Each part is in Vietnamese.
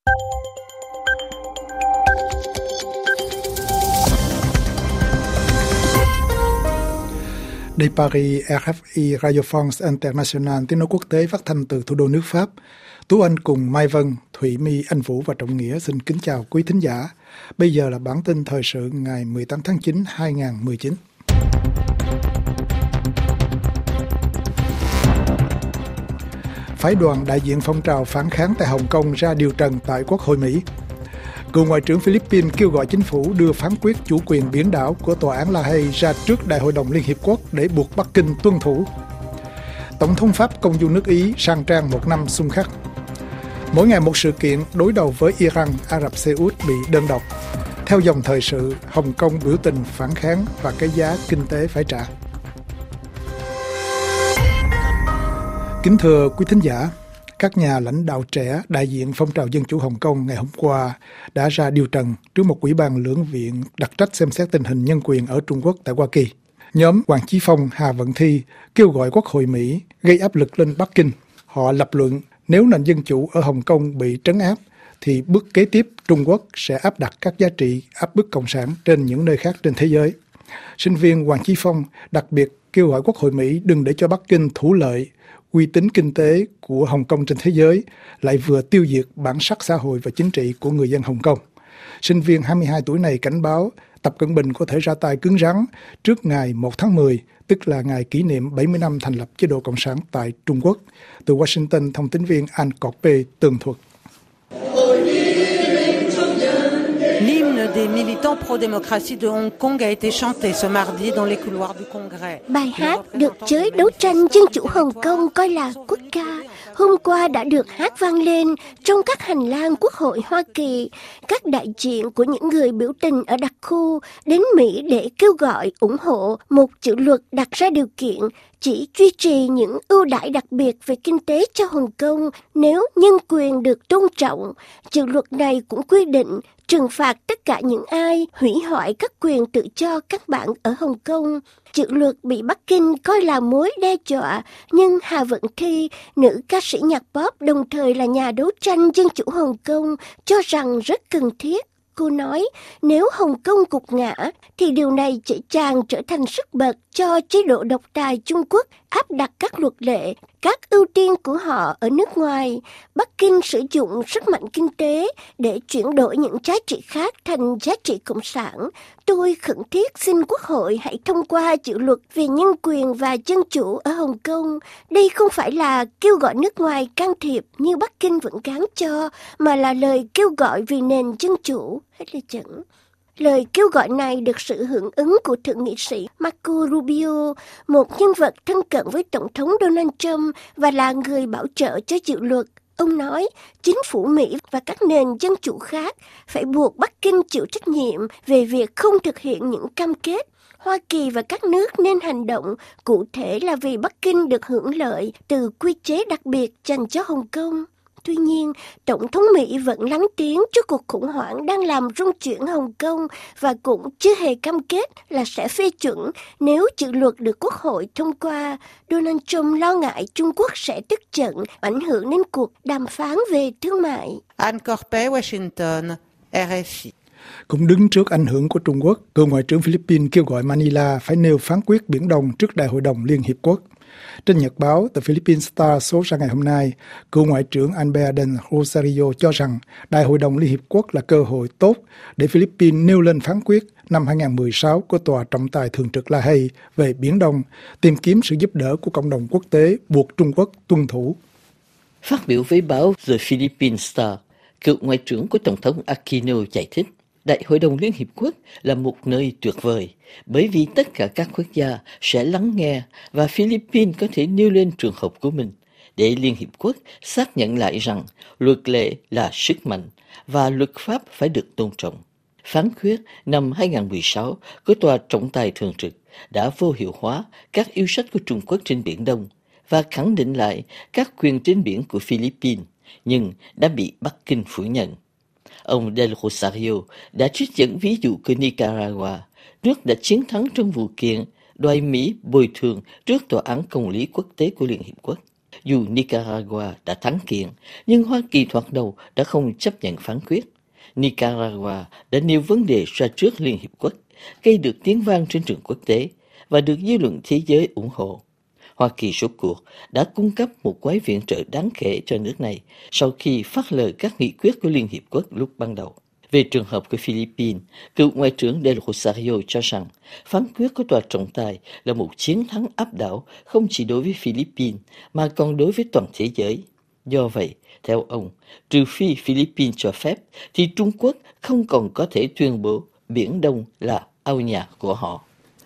Đây Paris, RFI Radio France International, tiếng nói quốc tế phát thanh từ thủ đô nước Pháp. Tú Anh cùng Mai Vân, Thủy My, Anh Vũ và Trọng Nghĩa xin kính chào quý thính giả. Bây giờ là bản tin thời sự ngày 18 tháng 9, 2019. Phái đoàn đại diện phong trào phản kháng tại Hồng Kông ra điều trần tại Quốc hội Mỹ. Cựu Ngoại trưởng Philippines kêu gọi chính phủ đưa phán quyết chủ quyền biển đảo của Tòa án La Hay ra trước Đại hội đồng Liên Hiệp Quốc để buộc Bắc Kinh tuân thủ. Tổng thống Pháp công du nước Ý sang trang một năm xung khắc. Mỗi ngày một sự kiện đối đầu với Iran, Ả Rập Xê Út bị đơn độc. Theo dòng thời sự, Hồng Kông biểu tình phản kháng và cái giá kinh tế phải trả. Kính thưa quý thính giả, các nhà lãnh đạo trẻ đại diện phong trào dân chủ Hồng Kông ngày hôm qua đã ra điều trần trước một ủy ban lưỡng viện đặc trách xem xét tình hình nhân quyền ở Trung Quốc tại Hoa Kỳ. Nhóm Hoàng Chí Phong, Hà Vận Thi kêu gọi Quốc hội Mỹ gây áp lực lên Bắc Kinh. Họ lập luận nếu nền dân chủ ở Hồng Kông bị trấn áp, thì bước kế tiếp Trung Quốc sẽ áp đặt các giá trị áp bức cộng sản trên những nơi khác trên thế giới. Sinh viên Hoàng Chí Phong đặc biệt kêu gọi Quốc hội Mỹ đừng để cho Bắc Kinh thủ lợi uy tín kinh tế của Hồng Kông trên thế giới, lại vừa tiêu diệt bản sắc xã hội và chính trị của người dân Hồng Kông. Sinh viên 22 tuổi này cảnh báo Tập Cận Bình có thể ra tay cứng rắn trước ngày 1 tháng 10, tức là ngày kỷ niệm 70 năm thành lập chế độ Cộng sản tại Trung Quốc. Từ Washington, thông tín viên Anne Corpé tường thuật. L'hymne des militants pro-démocratie de Hong Kong a été chanté ce mardi dans les couloirs du Congrès. Bài hát được giới đấu tranh dân chủ Hồng Kông coi là quốc ca, hôm qua đã được hát vang lên trong các hành lang Quốc hội Hoa Kỳ. Các đại diện của những người biểu tình ở đặc khu đến Mỹ để kêu gọi ủng hộ một dự luật đặt ra điều kiện chỉ duy trì những ưu đãi đặc biệt về kinh tế cho Hồng Kông nếu nhân quyền được tôn trọng. Dự luật này cũng quy định trừng phạt tất cả những ai hủy hoại các quyền tự do các bạn ở Hồng Kông. Dự luật bị Bắc Kinh coi là mối đe dọa, nhưng Hà Vận Thi, nữ ca sĩ nhạc pop đồng thời là nhà đấu tranh dân chủ Hồng Kông, cho rằng rất cần thiết. Cô nói, nếu Hồng Kông gục ngã, thì điều này dễ dàng trở thành sức bật cho chế độ độc tài Trung Quốc áp đặt các luật lệ, các ưu tiên của họ ở nước ngoài. Bắc Kinh sử dụng sức mạnh kinh tế để chuyển đổi những giá trị khác thành giá trị cộng sản. Tôi khẩn thiết xin Quốc hội hãy thông qua dự luật về nhân quyền và dân chủ ở Hồng Kông. Đây không phải là kêu gọi nước ngoài can thiệp như Bắc Kinh vẫn gán cho, mà là lời kêu gọi vì nền dân chủ. Hết lời dẫn. Lời kêu gọi này được sự hưởng ứng của Thượng nghị sĩ Marco Rubio, một nhân vật thân cận với Tổng thống Donald Trump và là người bảo trợ cho dự luật. Ông nói, chính phủ Mỹ và các nền dân chủ khác phải buộc Bắc Kinh chịu trách nhiệm về việc không thực hiện những cam kết. Hoa Kỳ và các nước nên hành động, cụ thể là vì Bắc Kinh được hưởng lợi từ quy chế đặc biệt dành cho Hồng Kông. Tuy nhiên, Tổng thống Mỹ vẫn lắng tiếng trước cuộc khủng hoảng đang làm rung chuyển Hồng Kông và cũng chưa hề cam kết là sẽ phê chuẩn nếu dự luật được Quốc hội thông qua. Donald Trump lo ngại Trung Quốc sẽ tức giận, ảnh hưởng đến cuộc đàm phán về thương mại. Anne Corpé, Washington, RFI. Cũng đứng trước ảnh hưởng của Trung Quốc, cựu Ngoại trưởng Philippines kêu gọi Manila phải nêu phán quyết Biển Đông trước Đại hội đồng Liên Hiệp Quốc. Trên nhật báo The Philippine Star số ra ngày hôm nay, cựu Ngoại trưởng Albert del Rosario cho rằng Đại hội đồng Liên Hiệp Quốc là cơ hội tốt để Philippines nêu lên phán quyết năm 2016 của Tòa trọng tài thường trực La Hay về Biển Đông, tìm kiếm sự giúp đỡ của cộng đồng quốc tế buộc Trung Quốc tuân thủ. Phát biểu với báo The Philippine Star, cựu Ngoại trưởng của Tổng thống Aquino giải thích, Đại hội đồng Liên Hiệp Quốc là một nơi tuyệt vời, bởi vì tất cả các quốc gia sẽ lắng nghe và Philippines có thể nêu lên trường hợp của mình để Liên Hiệp Quốc xác nhận lại rằng luật lệ là sức mạnh và luật pháp phải được tôn trọng. Phán quyết năm 2016 của Tòa trọng tài thường trực đã vô hiệu hóa các yêu sách của Trung Quốc trên Biển Đông và khẳng định lại các quyền trên biển của Philippines, nhưng đã bị Bắc Kinh phủ nhận. Ông Del Rosario đã trích dẫn ví dụ của Nicaragua, nước đã chiến thắng trong vụ kiện đòi Mỹ bồi thường trước Tòa án Công lý Quốc tế của Liên Hiệp Quốc. Dù Nicaragua đã thắng kiện, nhưng Hoa Kỳ thoạt đầu đã không chấp nhận phán quyết. Nicaragua đã nêu vấn đề ra trước Liên Hiệp Quốc, gây được tiếng vang trên trường quốc tế và được dư luận thế giới ủng hộ. Hoa Kỳ rốt cuộc đã cung cấp một gói viện trợ đáng kể cho nước này sau khi phớt lờ các nghị quyết của Liên Hiệp Quốc lúc ban đầu. Về trường hợp của Philippines, cựu Ngoại trưởng Del Rosario cho rằng phán quyết của tòa trọng tài là một chiến thắng áp đảo không chỉ đối với Philippines mà còn đối với toàn thế giới. Do vậy, theo ông, trừ phi Philippines cho phép, thì Trung Quốc không còn có thể tuyên bố Biển Đông là ao nhà của họ.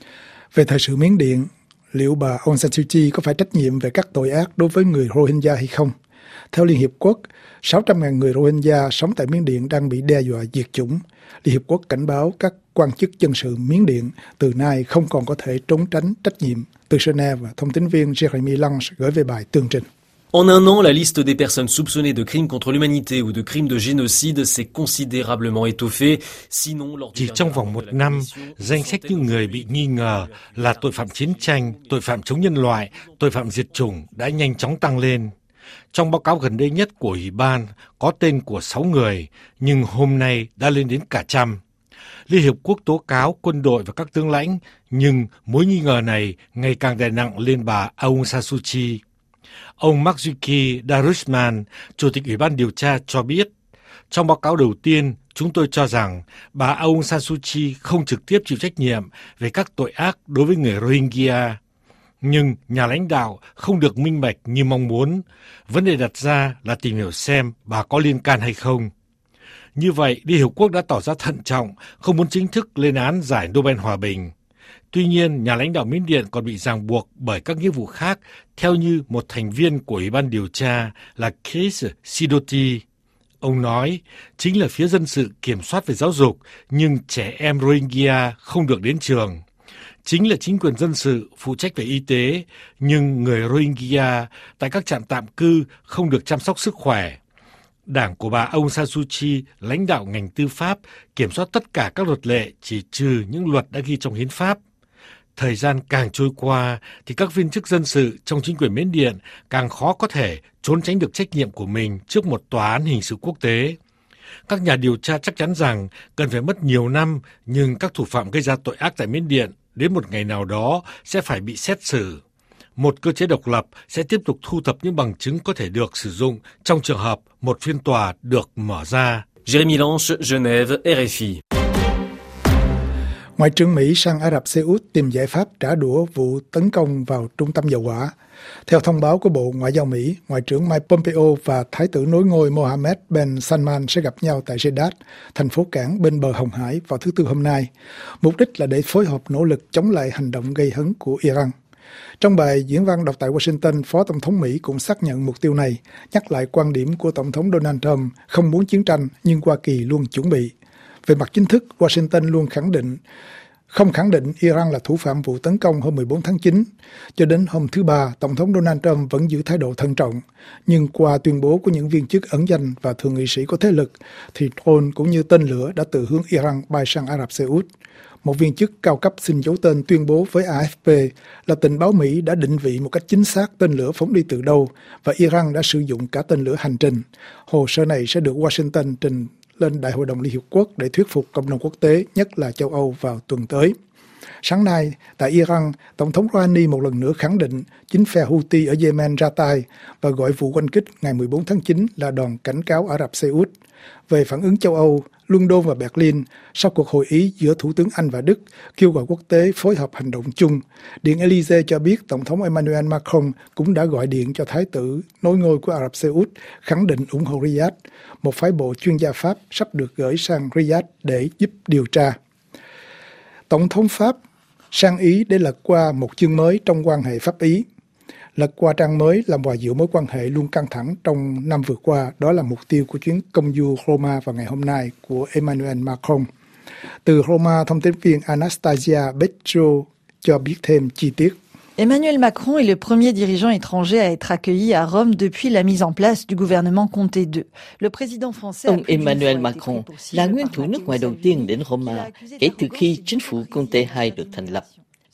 Về thời sự Miến Điện, liệu bà Aung San Suu Kyi có phải trách nhiệm về các tội ác đối với người Rohingya hay không? Theo Liên Hiệp Quốc, 600.000 người Rohingya sống tại Miến Điện đang bị đe dọa diệt chủng. Liên Hiệp Quốc cảnh báo các quan chức dân sự Miến Điện từ nay không còn có thể trốn tránh trách nhiệm. Từ Geneva, thông tín viên Jeremy Lange gửi về bài tường trình. En un an, la liste des personnes soupçonnées de crimes contre l'humanité ou de crimes de génocide s'est considérablement étoffée. Sinon, lors chỉ trong vòng một năm, danh sách những người bị nghi ngờ là tội phạm chiến tranh, tội phạm chống nhân loại, tội phạm diệt chủng đã nhanh chóng tăng lên. Trong báo cáo gần đây nhất của Ủy ban có tên của 6 người, nhưng hôm nay đã lên đến cả 100. Liên Hiệp Quốc tố cáo quân đội và các tướng lãnh, nhưng mối nghi ngờ này ngày càng đè nặng lên bà Aung San Suu Kyi. Ông Marzuki Darusman, Chủ tịch Ủy ban điều tra cho biết, trong báo cáo đầu tiên, chúng tôi cho rằng bà Aung San Suu Kyi không trực tiếp chịu trách nhiệm về các tội ác đối với người Rohingya. Nhưng nhà lãnh đạo không được minh bạch như mong muốn. Vấn đề đặt ra là tìm hiểu xem bà có liên can hay không. Như vậy, Liên Hiệp Quốc đã tỏ ra thận trọng, không muốn chính thức lên án giải Nobel Hòa Bình. Tuy nhiên, nhà lãnh đạo Miến Điện còn bị ràng buộc bởi các nghĩa vụ khác, theo như một thành viên của Ủy ban điều tra là Chris Sidoti. Ông nói, chính là phía dân sự kiểm soát về giáo dục, nhưng trẻ em Rohingya không được đến trường. Chính là chính quyền dân sự phụ trách về y tế, nhưng người Rohingya tại các trạm tạm cư không được chăm sóc sức khỏe. Đảng của bà Aung San Suu Kyi lãnh đạo ngành tư pháp, kiểm soát tất cả các luật lệ chỉ trừ những luật đã ghi trong hiến pháp. Thời gian càng trôi qua thì các viên chức dân sự trong chính quyền Miến Điện càng khó có thể trốn tránh được trách nhiệm của mình trước một tòa án hình sự quốc tế. Các nhà điều tra chắc chắn rằng cần phải mất nhiều năm, nhưng các thủ phạm gây ra tội ác tại Miến Điện đến một ngày nào đó sẽ phải bị xét xử. Một cơ chế độc lập sẽ tiếp tục thu thập những bằng chứng có thể được sử dụng trong trường hợp một phiên tòa được mở ra. Jeremy Lange, Genève, RFI. Ngoại trưởng Mỹ sang Ả Rập Xê Út tìm giải pháp trả đũa vụ tấn công vào trung tâm dầu hỏa. Theo thông báo của Bộ Ngoại giao Mỹ, Ngoại trưởng Mike Pompeo và Thái tử nối ngôi Mohammed bin Salman sẽ gặp nhau tại Jeddah, thành phố cảng bên bờ Hồng Hải vào thứ Tư hôm nay. Mục đích là để phối hợp nỗ lực chống lại hành động gây hấn của Iran. Trong bài diễn văn đọc tại Washington, Phó Tổng thống Mỹ cũng xác nhận mục tiêu này, nhắc lại quan điểm của Tổng thống Donald Trump không muốn chiến tranh nhưng Hoa Kỳ luôn chuẩn bị. Về mặt chính thức, Washington luôn không khẳng định Iran là thủ phạm vụ tấn công hôm 14 tháng 9. Cho đến hôm thứ Ba, Tổng thống Donald Trump vẫn giữ thái độ thận trọng. Nhưng qua tuyên bố của những viên chức ẩn danh và thượng nghị sĩ có thế lực, thì drone cũng như tên lửa đã từ hướng Iran bay sang Ả Rập Xê Út. Một viên chức cao cấp xin giấu tên tuyên bố với AFP là tình báo Mỹ đã định vị một cách chính xác tên lửa phóng đi từ đâu và Iran đã sử dụng cả tên lửa hành trình. Hồ sơ này sẽ được Washington trình lên Đại hội đồng Liên Hiệp Quốc để thuyết phục cộng đồng quốc tế, nhất là châu Âu vào tuần tới. Sáng nay, tại Iran, Tổng thống Rouhani một lần nữa khẳng định chính phe Houthi ở Yemen ra tay và gọi vụ oanh kích ngày 14 tháng 9 là đòn cảnh cáo Ả Rập Xê Út. Về phản ứng châu Âu, London và Berlin sau cuộc hội ý giữa Thủ tướng Anh và Đức kêu gọi quốc tế phối hợp hành động chung. Điện Élysée cho biết Tổng thống Emmanuel Macron cũng đã gọi điện cho Thái tử nối ngôi của Ả Rập Xê Út, khẳng định ủng hộ Riyadh. Một phái bộ chuyên gia Pháp sắp được gửi sang Riyadh để giúp điều tra. Tổng thống Pháp sang Ý để lật qua một chương mới trong quan hệ Pháp-Ý. Lật qua trang mới làm hòa dịu mối quan hệ luôn căng thẳng trong năm vừa qua. Đó là mục tiêu của chuyến công du Roma vào ngày hôm nay của Emmanuel Macron. Từ Roma, thông tin viên Anastasia Petro cho biết thêm chi tiết. Emmanuel Macron est le premier dirigeant étranger à être accueilli à Rome depuis la mise en place du gouvernement Conté II. Le président français Ông Emmanuel Macron là nguyên thủ nước ngoài đầu tiên đến Roma kể từ khi chính phủ Conté II được thành lập.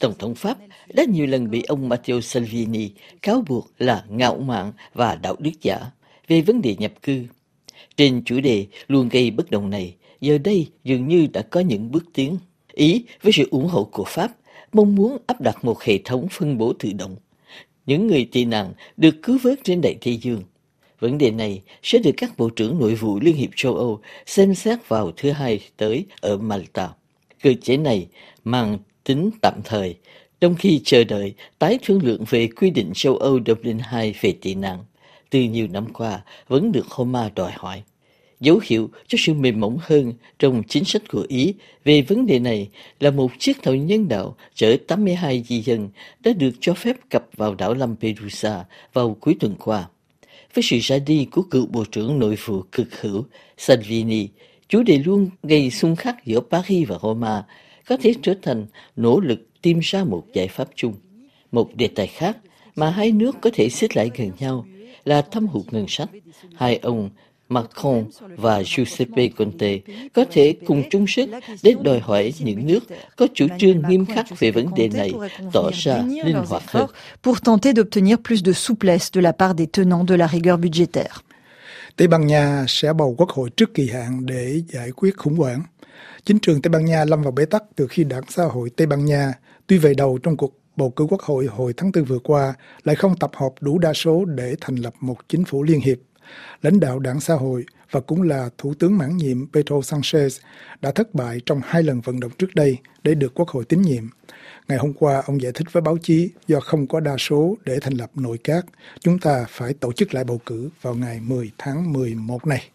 Tổng thống Pháp đã nhiều lần bị ông Matteo Salvini cáo buộc là ngạo mạn và đạo đức giả về vấn đề nhập cư. Trên chủ đề luôn gây bất đồng này, giờ đây dường như đã có những bước tiến. Ý với sự ủng hộ của Pháp mong muốn áp đặt một hệ thống phân bổ tự động. Những người tị nạn được cứu vớt trên đại Tây Dương. Vấn đề này sẽ được các bộ trưởng nội vụ Liên hiệp châu Âu xem xét vào thứ Hai tới ở Malta. Cơ chế này mang tính tạm thời, trong khi chờ đợi tái thương lượng về quy định châu Âu Dublin II về tị nạn, từ nhiều năm qua vẫn được Roma đòi hỏi. Dấu hiệu cho sự mềm mỏng hơn trong chính sách của Ý về vấn đề này là một chiếc tàu nhân đạo chở 82 di dân đã được cho phép cập vào đảo Lampedusa vào cuối tuần qua. Với sự ra đi của cựu Bộ trưởng Nội vụ cực hữu Salvini, chủ đề luôn gây xung khắc giữa Paris và Roma có thể trở thành nỗ lực tìm ra một giải pháp chung. Một đề tài khác mà hai nước có thể xích lại gần nhau là thâm hụt ngân sách. Hai ông Macron và Giuseppe Conte có thể cùng chung sức để đòi hỏi những nước có chủ trương nghiêm khắc về vấn đề này tỏ ra linh hoạt hơn. Pour tenter d'obtenir plus de souplesse de la part des tenants de la rigueur budgétaire. Tây Ban Nha sẽ bầu quốc hội trước kỳ hạn để giải quyết khủng hoảng. Chính trường Tây Ban Nha lâm vào bế tắc từ khi Đảng Xã hội Tây Ban Nha, tuy về đầu trong cuộc bầu cử quốc hội hồi tháng 4 vừa qua, lại không tập hợp đủ đa số để thành lập một chính phủ liên hiệp. Lãnh đạo Đảng Xã hội và cũng là Thủ tướng mãn nhiệm Pedro Sanchez đã thất bại trong 2 lần vận động trước đây để được quốc hội tín nhiệm. Ngày hôm qua, ông giải thích với báo chí do không có đa số để thành lập nội các, chúng ta phải tổ chức lại bầu cử vào ngày 10 tháng 11 này.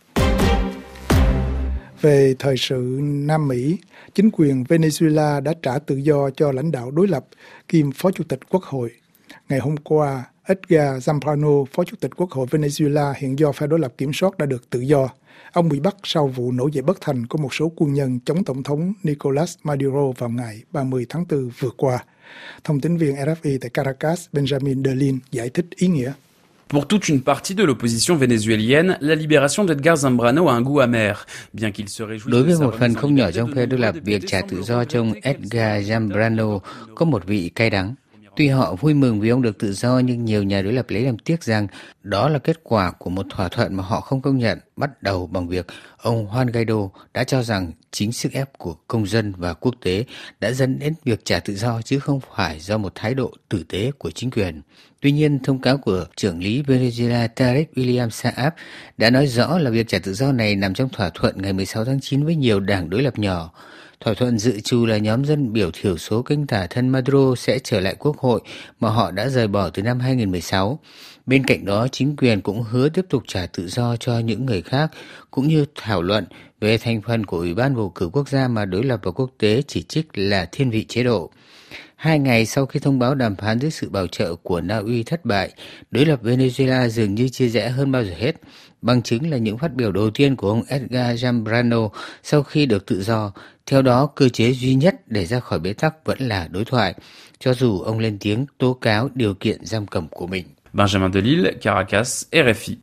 Về thời sự Nam Mỹ, chính quyền Venezuela đã trả tự do cho lãnh đạo đối lập kiêm Phó Chủ tịch Quốc hội. Ngày hôm qua, Edgar Zambrano, Phó Chủ tịch Quốc hội Venezuela hiện do phe đối lập kiểm soát đã được tự do. Ông bị bắt sau vụ nổi dậy bất thành của một số quân nhân chống Tổng thống Nicolas Maduro vào ngày 30 tháng 4 vừa qua. Thông tin viên RFI tại Caracas, Benjamin Derlin giải thích ý nghĩa. Pour toute une partie de l'opposition vénézuélienne, la libération d'Edgar Zambrano a un goût amer, bien qu'il se réjouisse. Đối với một phần không nhỏ trong phe đối lập, việc trả tự do cho ông Edgar Zambrano có một vị cay đắng. Tuy họ vui mừng vì ông được tự do, nhưng nhiều nhà đối lập lấy làm tiếc rằng đó là kết quả của một thỏa thuận mà họ không công nhận, bắt đầu bằng việc ông Juan Guaido đã cho rằng chính sức ép của công dân và quốc tế đã dẫn đến việc trả tự do chứ không phải do một thái độ tử tế của chính quyền. Tuy nhiên, thông cáo của trưởng lý Venezuela Tarek William Saab đã nói rõ là việc trả tự do này nằm trong thỏa thuận ngày 16 tháng 9 với nhiều đảng đối lập nhỏ. Thỏa thuận dự trù là nhóm dân biểu thiểu số cánh tả thân Maduro sẽ trở lại quốc hội mà họ đã rời bỏ từ năm 2016. Bên cạnh đó, chính quyền cũng hứa tiếp tục trả tự do cho những người khác, cũng như thảo luận về thành phần của Ủy ban bầu cử quốc gia mà đối lập và quốc tế chỉ trích là thiên vị chế độ. 2 ngày sau khi thông báo đàm phán dưới sự bảo trợ của Na Uy thất bại, đối lập Venezuela dường như chia rẽ hơn bao giờ hết. Bằng chứng là những phát biểu đầu tiên của ông Edgar Zambrano sau khi được tự do. Theo đó, cơ chế duy nhất để ra khỏi bế tắc vẫn là đối thoại, cho dù ông lên tiếng tố cáo điều kiện giam cầm của mình. Benjamin Delille, Caracas, RFI.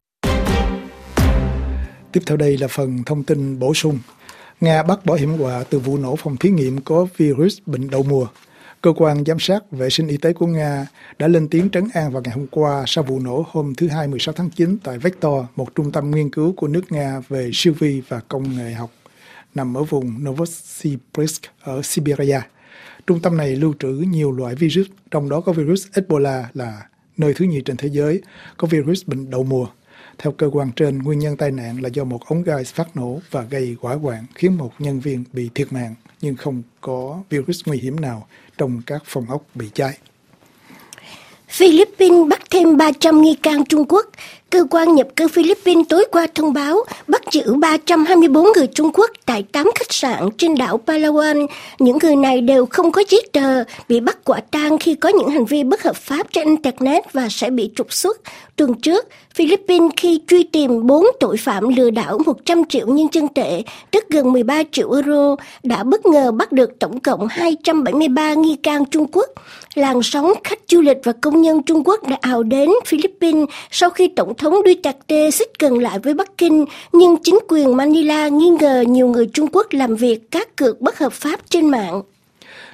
Tiếp theo đây là phần thông tin bổ sung. Nga bắt bỏ hiểm họa từ vụ nổ phòng thí nghiệm có virus bệnh đậu mùa. Cơ quan giám sát vệ sinh y tế của Nga đã lên tiếng trấn an vào ngày hôm qua sau vụ nổ hôm thứ Hai 16 tháng 9 tại Vektor, một trung tâm nghiên cứu của nước Nga về siêu vi và công nghệ học, nằm ở vùng Novosibirsk ở Siberia. Trung tâm này lưu trữ nhiều loại virus, trong đó có virus Ebola là nơi thứ nhì trên thế giới, có virus bệnh đậu mùa. Theo cơ quan trên, nguyên nhân tai nạn là do một ống gas phát nổ và gây hỏa hoạn khiến một nhân viên bị thiệt mạng, nhưng không có virus nguy hiểm nào trong các phòng ốc bị cháy. Philippines bắt thêm 300 nghi can Trung Quốc. Cơ quan nhập cư Philippines tối qua thông báo bắt giữ 324 người Trung Quốc tại 8 khách sạn trên đảo Palawan. Những người này đều không có giấy tờ, bị bắt quả tang khi có những hành vi bất hợp pháp trên Internet và sẽ bị trục xuất. Tuần trước, Philippines khi truy tìm 4 tội phạm lừa đảo 100 triệu nhân dân tệ, tức gần 13 triệu euro, đã bất ngờ bắt được tổng cộng 273 nghi can Trung Quốc. Làn sóng khách du lịch và công nhân Trung Quốc đã ào đến Philippines sau khi Tổng thống Duterte xích gần lại với Bắc Kinh, nhưng chính quyền Manila nghi ngờ nhiều người Trung Quốc làm việc cá cược bất hợp pháp trên mạng.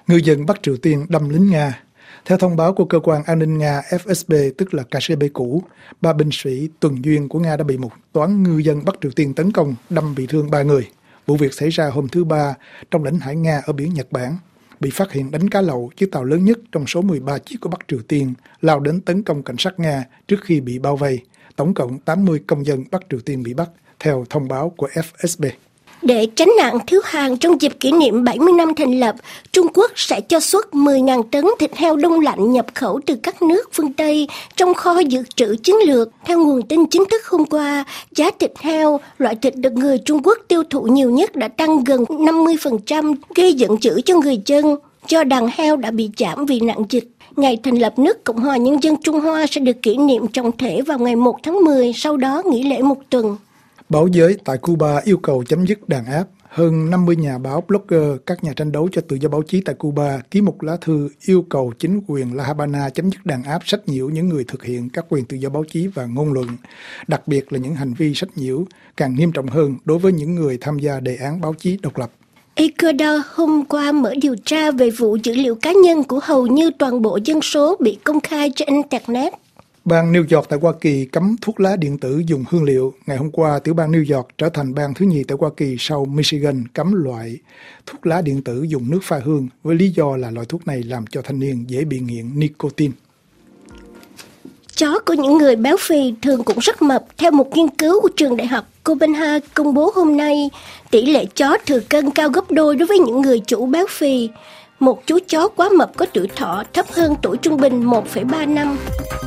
Ngư dân Bắc Triều Tiên đâm lính Nga. Theo thông báo của cơ quan an ninh Nga FSB, tức là KGB cũ, 3 binh sĩ tuần duyên của Nga đã bị một toán ngư dân Bắc Triều Tiên tấn công, đâm bị thương 3 người. Vụ việc xảy ra hôm thứ Ba trong lãnh hải Nga ở biển Nhật Bản, bị phát hiện đánh cá lậu chiếc tàu lớn nhất trong số 13 chiếc của Bắc Triều Tiên lao đến tấn công cảnh sát Nga trước khi bị bao vây. Tổng cộng 80 công dân Bắc Triều Tiên bị bắt, theo thông báo của FSB. Để tránh nạn thiếu hàng trong dịp kỷ niệm 70 năm thành lập, Trung Quốc sẽ cho xuất 10.000 tấn thịt heo đông lạnh nhập khẩu từ các nước phương Tây trong kho dự trữ chiến lược. Theo nguồn tin chính thức hôm qua, giá thịt heo, loại thịt được người Trung Quốc tiêu thụ nhiều nhất, đã tăng gần 50%, gây giận dữ cho người dân do đàn heo đã bị chạm vì nạn dịch. Ngày thành lập nước Cộng hòa Nhân dân Trung Hoa sẽ được kỷ niệm trọng thể vào ngày 1 tháng 10, sau đó nghỉ lễ một tuần. Báo giới tại Cuba yêu cầu chấm dứt đàn áp. Hơn 50 nhà báo, blogger, các nhà tranh đấu cho tự do báo chí tại Cuba ký một lá thư yêu cầu chính quyền La Habana chấm dứt đàn áp sách nhiễu những người thực hiện các quyền tự do báo chí và ngôn luận, đặc biệt là những hành vi sách nhiễu càng nghiêm trọng hơn đối với những người tham gia đề án báo chí độc lập. Ecuador hôm qua mở điều tra về vụ dữ liệu cá nhân của hầu như toàn bộ dân số bị công khai trên Internet. Bang New York tại Hoa Kỳ cấm thuốc lá điện tử dùng hương liệu. Ngày hôm qua, tiểu bang New York trở thành bang thứ nhì tại Hoa Kỳ sau Michigan cấm loại thuốc lá điện tử dùng nước pha hương với lý do là loại thuốc này làm cho thanh niên dễ bị nghiện nicotine. Chó của những người béo phì thường cũng rất mập. Theo một nghiên cứu của trường đại học Copenhagen công bố hôm nay, tỷ lệ chó thừa cân cao gấp đôi đối với những người chủ béo phì. Một chú chó quá mập có tuổi thọ thấp hơn tuổi trung bình 1,3 năm.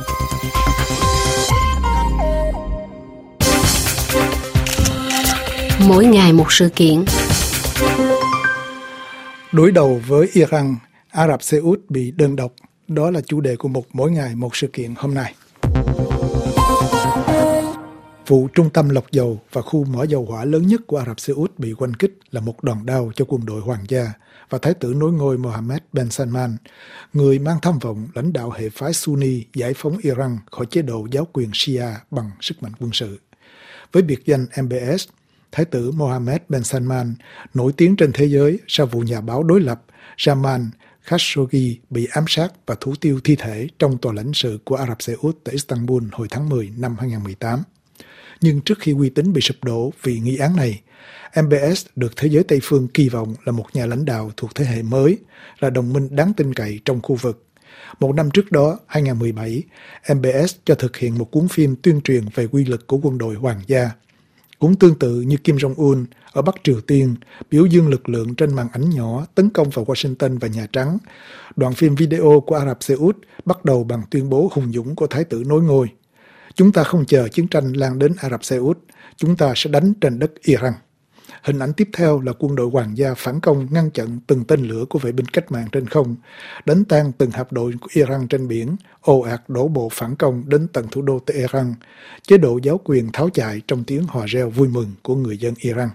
Mỗi ngày một sự kiện. Đối đầu với Iran, Ả Rập Xê Út bị đơn độc. Đó là chủ đề của một mỗi ngày một sự kiện hôm nay. Vụ trung tâm lọc dầu và khu mỏ dầu hỏa lớn nhất của Ả Rập Xê Út bị oanh kích là một đòn đau cho quân đội hoàng gia và thái tử nối ngôi Mohammed bin Salman, người mang tham vọng lãnh đạo hệ phái Sunni giải phóng Iran khỏi chế độ giáo quyền Shia bằng sức mạnh quân sự. Với biệt danh MBS, thái tử Mohammed bin Salman nổi tiếng trên thế giới sau vụ nhà báo đối lập Jamal Khashoggi bị ám sát và thủ tiêu thi thể trong tòa lãnh sự của Ả Rập Xê Út tại Istanbul hồi tháng 10 năm 2018. Nhưng trước khi uy tín bị sụp đổ vì nghi án này, MBS được thế giới Tây phương kỳ vọng là một nhà lãnh đạo thuộc thế hệ mới, là đồng minh đáng tin cậy trong khu vực. Một năm trước đó, 2017, MBS cho thực hiện một cuốn phim tuyên truyền về quy lực của quân đội hoàng gia. Cũng tương tự như Kim Jong-un ở Bắc Triều Tiên biểu dương lực lượng trên màn ảnh nhỏ tấn công vào Washington và Nhà Trắng. Đoạn phim video của Ả Rập Xê Út bắt đầu bằng tuyên bố hùng dũng của thái tử nối ngôi. Chúng ta không chờ chiến tranh lan đến Ả Rập Xê Út, chúng ta sẽ đánh trên đất Iran. Hình ảnh tiếp theo là quân đội hoàng gia phản công ngăn chặn từng tên lửa của vệ binh cách mạng trên không, đánh tan từng hạm đội của Iran trên biển, ồ ạt đổ bộ phản công đến tận thủ đô Tehran. Chế độ giáo quyền tháo chạy trong tiếng hò reo vui mừng của người dân Iran.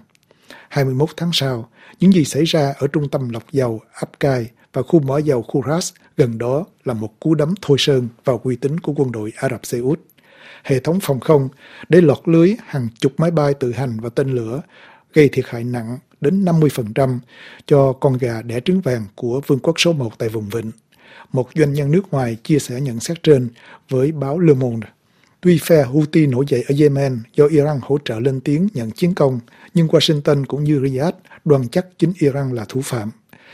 21 tháng sau, những gì xảy ra ở trung tâm lọc dầu Abqai và khu mỏ dầu Khuras gần đó là một cú đấm thôi sơn vào uy tín của quân đội Ả Rập Xê Út. Hệ thống phòng không để lọt lưới hàng chục máy bay tự hành và tên lửa gây thiệt hại nặng đến 50% cho con gà đẻ trứng vàng của vương quốc số 1 tại vùng vịnh. Một doanh nhân nước ngoài chia sẻ nhận xét trên với báo Le Monde. Tuy phe Houthi nổi dậy ở Yemen do Iran hỗ trợ lên tiếng nhận chiến công, nhưng Washington cũng như Riyadh đoan chắc chính Iran là thủ phạm.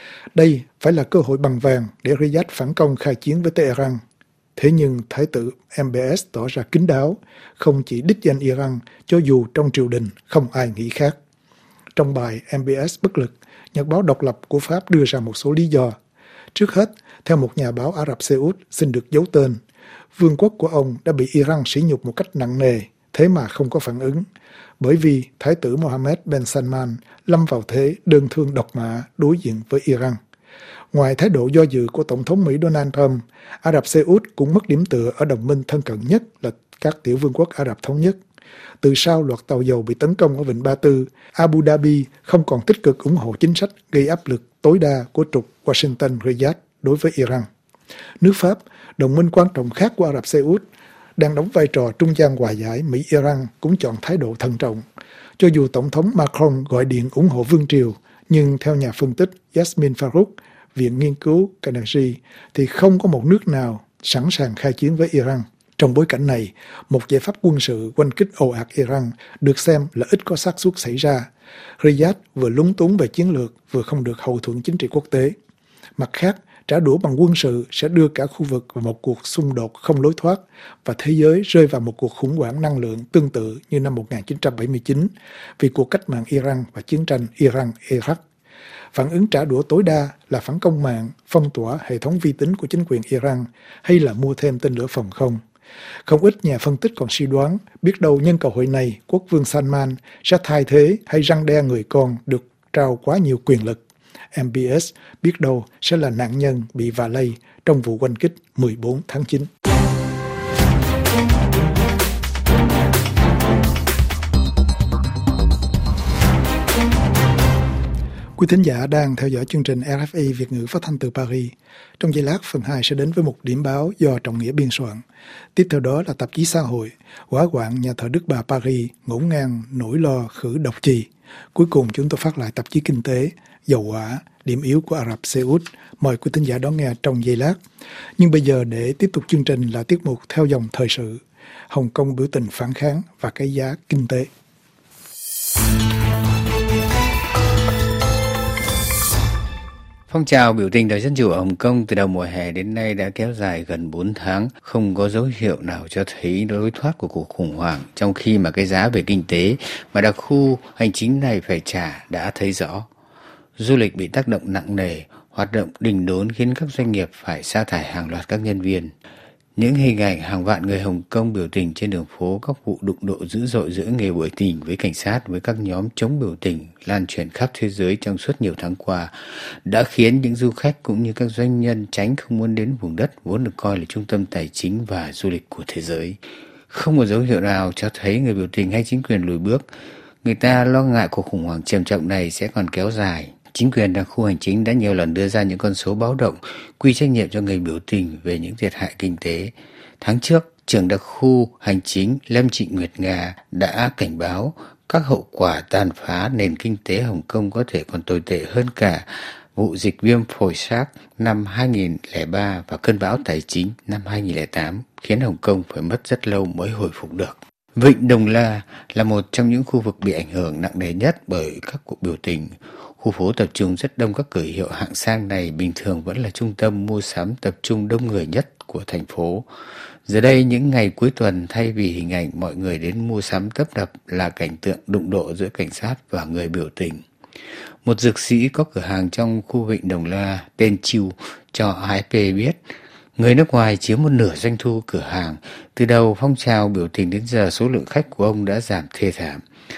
Đây phải là cơ hội bằng vàng để Riyadh phản công khai chiến với Tehran. Thế nhưng thái tử MBS tỏ ra kín đáo, không chỉ đích danh Iran cho dù trong triều đình không ai nghĩ khác. Trong bài MBS bất lực, nhật báo độc lập của Pháp đưa ra một số lý do. Trước hết, theo một nhà báo Ả Rập Xê Út xin được giấu tên, vương quốc của ông đã bị Iran sỉ nhục một cách nặng nề, thế mà không có phản ứng, bởi vì thái tử Mohammed bin Salman lâm vào thế đơn thương độc mã đối diện với Iran. Ngoài thái độ do dự của Tổng thống Mỹ Donald Trump, Ả Rập Xê Út cũng mất điểm tựa ở đồng minh thân cận nhất là các tiểu vương quốc Ả Rập Thống Nhất. Từ sau loạt tàu dầu bị tấn công ở Vịnh Ba Tư, Abu Dhabi không còn tích cực ủng hộ chính sách gây áp lực tối đa của trục Washington-Riyadh đối với Iran. Nước Pháp, đồng minh quan trọng khác của Ả Rập Xê Út, đang đóng vai trò trung gian hòa giải Mỹ-Iran cũng chọn thái độ thận trọng. Cho dù Tổng thống Macron gọi điện ủng hộ vương triều, nhưng theo nhà phân tích Yasmin Farouk, Viện Nghiên cứu Carnegie, thì không có một nước nào sẵn sàng khai chiến với Iran. Trong bối cảnh này, một giải pháp quân sự oanh kích ồ ạt Iran được xem là ít có xác suất xảy ra. Riyadh vừa lúng túng về chiến lược, vừa không được hậu thuẫn chính trị quốc tế. Mặt khác, trả đũa bằng quân sự sẽ đưa cả khu vực vào một cuộc xung đột không lối thoát và thế giới rơi vào một cuộc khủng hoảng năng lượng tương tự như năm 1979 vì cuộc cách mạng Iran và chiến tranh Iran-Iraq. Phản ứng trả đũa tối đa là phản công mạng, phong tỏa hệ thống vi tính của chính quyền Iran hay là mua thêm tên lửa phòng không. Không ít nhà phân tích còn suy đoán biết đâu nhân cơ hội này quốc vương Salman sẽ thay thế hay răn đe người con được trao quá nhiều quyền lực. MBS biết đâu sẽ là nạn nhân bị vạ lây trong vụ oanh kích 14 tháng 9. Quý thính giả đang theo dõi chương trình RFI Việt ngữ phát thanh từ Paris. Trong giây lát, phần 2 sẽ đến với một điểm báo do Trọng Nghĩa biên soạn. Tiếp theo đó là tạp chí xã hội, hỏa hoạn nhà thờ Đức Bà Paris, ngổn ngang nỗi lo khử độc chì. Cuối cùng chúng tôi phát lại tạp chí kinh tế, dầu hỏa, điểm yếu của Ả Rập Xê Út. Mời quý thính giả đón nghe trong giây lát. Nhưng bây giờ để tiếp tục chương trình là tiết mục theo dòng thời sự, Hồng Kông biểu tình phản kháng và cái giá kinh tế. Phong trào biểu tình đòi dân chủ ở Hồng Kông từ đầu mùa hè đến nay đã kéo dài gần 4 tháng, không có dấu hiệu nào cho thấy lối thoát của cuộc khủng hoảng, trong khi mà cái giá về kinh tế mà đặc khu hành chính này phải trả đã thấy rõ. Du lịch bị tác động nặng nề, hoạt động đình đốn khiến các doanh nghiệp phải sa thải hàng loạt các nhân viên. Những hình ảnh hàng vạn người Hồng Kông biểu tình trên đường phố, các vụ đụng độ dữ dội giữa nghề biểu tình với cảnh sát với các nhóm chống biểu tình lan truyền khắp thế giới trong suốt nhiều tháng qua đã khiến những du khách cũng như các doanh nhân tránh không muốn đến vùng đất vốn được coi là trung tâm tài chính và du lịch của thế giới. Không có dấu hiệu nào cho thấy người biểu tình hay chính quyền lùi bước. Người ta lo ngại cuộc khủng hoảng trầm trọng này sẽ còn kéo dài. Chính quyền đặc khu hành chính đã nhiều lần đưa ra những con số báo động, quy trách nhiệm cho người biểu tình về những thiệt hại kinh tế. Tháng trước, trưởng đặc khu hành chính Lâm Trịnh Nguyệt Nga đã cảnh báo các hậu quả tàn phá nền kinh tế Hồng Kông có thể còn tồi tệ hơn cả vụ dịch viêm phổi SARS năm 2003 và cơn bão tài chính năm 2008, khiến Hồng Kông phải mất rất lâu mới hồi phục được. Vịnh Đồng La là một trong những khu vực bị ảnh hưởng nặng nề nhất bởi các cuộc biểu tình. Khu phố tập trung rất đông các cửa hiệu hạng sang này bình thường vẫn là trung tâm mua sắm tập trung đông người nhất của thành phố. Giờ đây, những ngày cuối tuần, thay vì hình ảnh mọi người đến mua sắm tấp nập là cảnh tượng đụng độ giữa cảnh sát và người biểu tình. Một dược sĩ có cửa hàng trong khu Vịnh Đồng La tên Chiu cho AFP biết, người nước ngoài chiếm một nửa doanh thu cửa hàng. Từ đầu phong trào biểu tình đến giờ, số lượng khách của ông đã giảm thê thảm.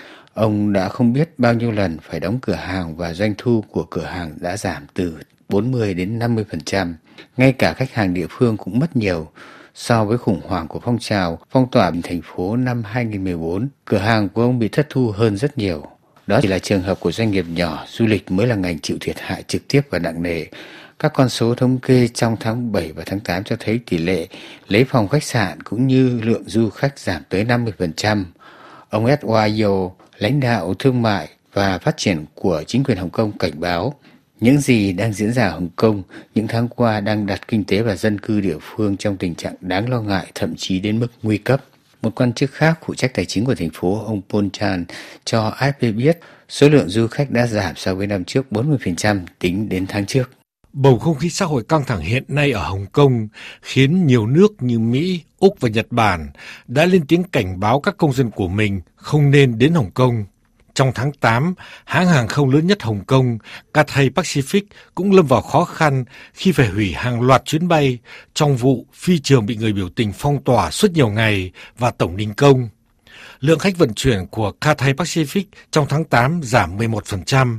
Ông đã không biết bao nhiêu lần phải đóng cửa hàng và doanh thu của cửa hàng đã giảm từ 40 đến 50%. Ngay cả khách hàng địa phương cũng mất nhiều. So với khủng hoảng của phong trào phong tỏa thành phố năm 2014, cửa hàng của ông bị thất thu hơn rất nhiều. Đó chỉ là trường hợp của doanh nghiệp nhỏ, du lịch mới là ngành chịu thiệt hại trực tiếp và nặng nề. Các con số thống kê trong tháng 7 và tháng 8 cho thấy tỷ lệ lấy phòng khách sạn cũng như lượng du khách giảm tới 50%. Ông Edward Yo, lãnh đạo thương mại và phát triển của chính quyền Hồng Kông cảnh báo, những gì đang diễn ra ở Hồng Kông những tháng qua đang đặt kinh tế và dân cư địa phương trong tình trạng đáng lo ngại, thậm chí đến mức nguy cấp. Một quan chức khác phụ trách tài chính của thành phố, ông Paul Chan, cho AFP biết số lượng du khách đã giảm so với năm trước 40% tính đến tháng trước. Bầu không khí xã hội căng thẳng hiện nay ở Hồng Kông khiến nhiều nước như Mỹ, Úc và Nhật Bản đã lên tiếng cảnh báo các công dân của mình không nên đến Hồng Kông. Trong tháng 8, hãng hàng không lớn nhất Hồng Kông, Cathay Pacific cũng lâm vào khó khăn khi phải hủy hàng loạt chuyến bay trong vụ phi trường bị người biểu tình phong tỏa suốt nhiều ngày và tổng đình công. Lượng khách vận chuyển của Cathay Pacific trong tháng 8 giảm 11%.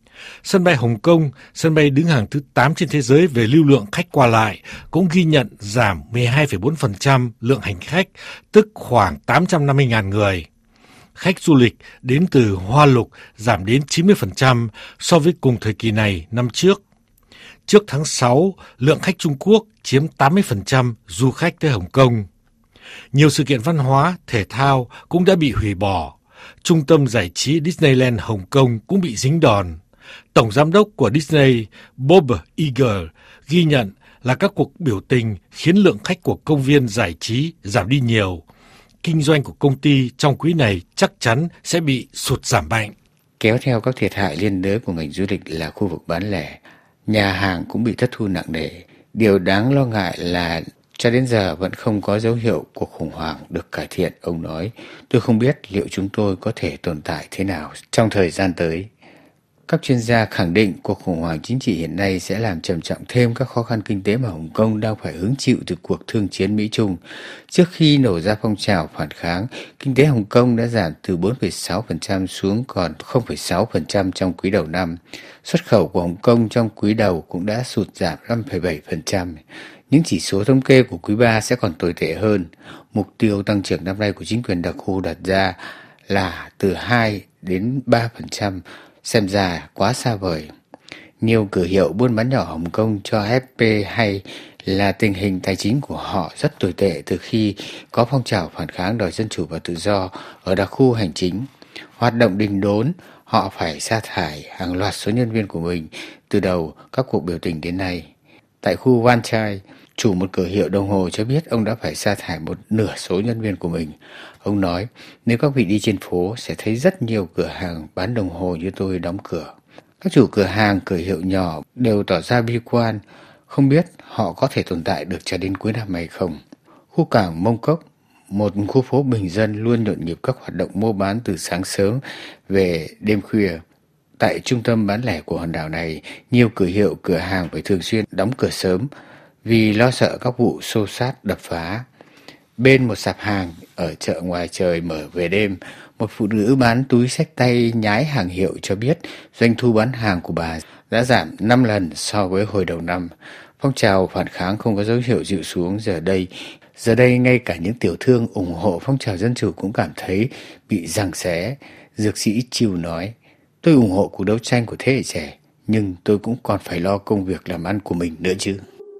Sân bay Hồng Kông, sân bay đứng hàng thứ 8 trên thế giới về lưu lượng khách qua lại, cũng ghi nhận giảm 12,4% lượng hành khách, tức khoảng 850.000 người. Khách du lịch đến từ Hoa Lục giảm đến 90% so với cùng thời kỳ này năm trước. Trước tháng 6, lượng khách Trung Quốc chiếm 80% du khách tới Hồng Kông. Nhiều sự kiện văn hóa, thể thao cũng đã bị hủy bỏ. Trung tâm giải trí Disneyland Hồng Kông cũng bị dính đòn. Tổng giám đốc của Disney Bob Iger ghi nhận là các cuộc biểu tình khiến lượng khách của công viên giải trí giảm đi nhiều. Kinh doanh của công ty trong quý này chắc chắn sẽ bị sụt giảm mạnh. Kéo theo các thiệt hại liên đới của ngành du lịch là khu vực bán lẻ. Nhà hàng cũng bị thất thu nặng nề. Điều đáng lo ngại là cho đến giờ vẫn không có dấu hiệu cuộc khủng hoảng được cải thiện, ông nói. Tôi không biết liệu chúng tôi có thể tồn tại thế nào trong thời gian tới. Các chuyên gia khẳng định cuộc khủng hoảng chính trị hiện nay sẽ làm trầm trọng thêm các khó khăn kinh tế mà Hồng Kông đang phải hứng chịu từ cuộc thương chiến Mỹ-Trung. Trước khi nổ ra phong trào phản kháng, kinh tế Hồng Kông đã giảm từ 4,6% xuống còn 0,6% trong quý đầu năm. Xuất khẩu của Hồng Kông trong quý đầu cũng đã sụt giảm 5,7%. Những chỉ số thống kê của quý 3 sẽ còn tồi tệ hơn. Mục tiêu tăng trưởng năm nay của chính quyền đặc khu đặt ra là từ 2 đến 3%, xem ra quá xa vời. Nhiều cửa hiệu buôn bán nhỏ Hồng Kông cho FP hay là tình hình tài chính của họ rất tồi tệ từ khi có phong trào phản kháng đòi dân chủ và tự do ở đặc khu hành chính. Hoạt động đình đốn, họ phải sa thải hàng loạt số nhân viên của mình từ đầu các cuộc biểu tình đến nay. Tại khu Wan Chai, chủ một cửa hiệu đồng hồ cho biết ông đã phải sa thải một nửa số nhân viên của mình. Ông nói, nếu các vị đi trên phố sẽ thấy rất nhiều cửa hàng bán đồng hồ như tôi đóng cửa. Các chủ cửa hàng, cửa hiệu nhỏ đều tỏ ra bi quan, không biết họ có thể tồn tại được cho đến cuối năm hay không. Khu cảng Mông Cốc, một khu phố bình dân luôn nhộn nhịp các hoạt động mua bán từ sáng sớm về đêm khuya. Tại trung tâm bán lẻ của hòn đảo này, nhiều cửa hiệu, cửa hàng phải thường xuyên đóng cửa sớm vì lo sợ các vụ xô xát đập phá. Bên một sạp hàng ở chợ ngoài trời mở về đêm, một phụ nữ bán túi xách tay nhái hàng hiệu cho biết doanh thu bán hàng của bà đã giảm 5 lần so với hồi đầu năm. Phong trào phản kháng không có dấu hiệu dịu xuống giờ đây ngay cả những tiểu thương ủng hộ phong trào dân chủ cũng cảm thấy bị giằng xé. Dược sĩ Chiu nói, tôi ủng hộ cuộc đấu tranh của thế hệ trẻ, nhưng tôi cũng còn phải lo công việc làm ăn của mình nữa chứ.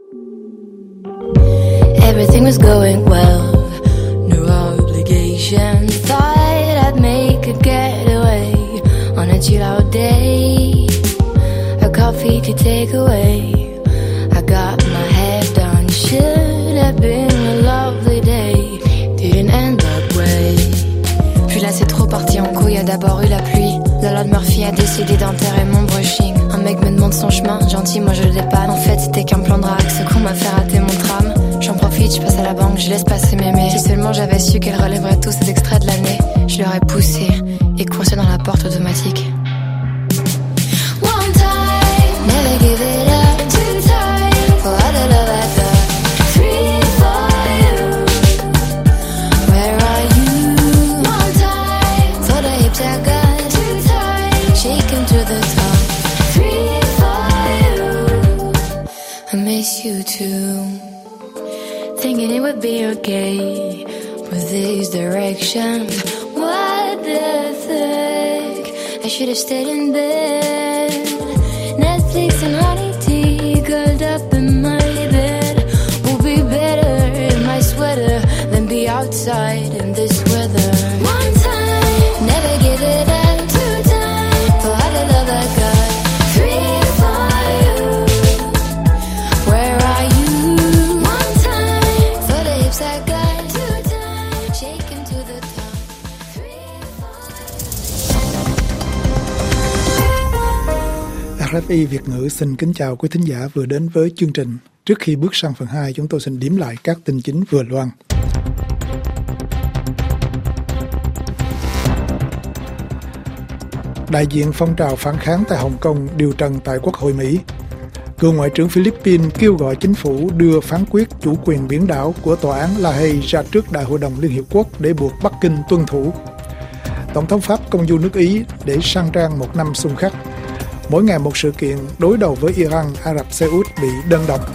Everything was going well, no obligation. Thought I'd make a getaway on a chill out day. A coffee to take away. I got my head done. Should have been a lovely day. Didn't end that way. Puis là c'est trop parti en couille. Y a d'abord eu la pluie. La Lord Murphy a décidé d'enterrer mon brushing. Un mec me demande son chemin, gentil, moi je le dépanne. En fait c'était qu'un plan de drague, ce qu'on m'a fait rater mon tram. J'en profite, je passe à la banque, je laisse passer mémé. Si seulement j'avais su qu'elle relèverait tous ces extraits de l'année, je l'aurais poussé et coincé dans la porte automatique. One time, never give it up. Two times, for all the love I got. Three for you. Where are you? One time, for the hips I got. Two times, shaking to the top. Three for you. I miss you too. Thinking it would be okay with these directions. What the fuck? I should have stayed in bed. Netflix and honey tea curled up in my bed. Will be better in my sweater than be outside in this weather. One time, never give it up. Two times, for all the love I got. Three for you. Where are you? One time, for the hips I got. Two times, shaking to the top. RFI Việt ngữ xin kính chào quý thính giả vừa đến với chương trình. Trước khi bước sang phần 2, chúng tôi xin điểm lại các tin chính vừa loan. Đại diện phong trào phản kháng tại Hồng Kông điều trần tại Quốc hội Mỹ. Cựu Ngoại trưởng Philippines kêu gọi chính phủ đưa phán quyết chủ quyền biển đảo của Tòa án La Hay ra trước Đại hội đồng Liên Hiệp Quốc để buộc Bắc Kinh tuân thủ. Tổng thống Pháp công du nước Ý để sang trang một năm xung khắc. Mỗi ngày một sự kiện đối đầu với Iran, Ả Rập Xê Út bị đơn độc.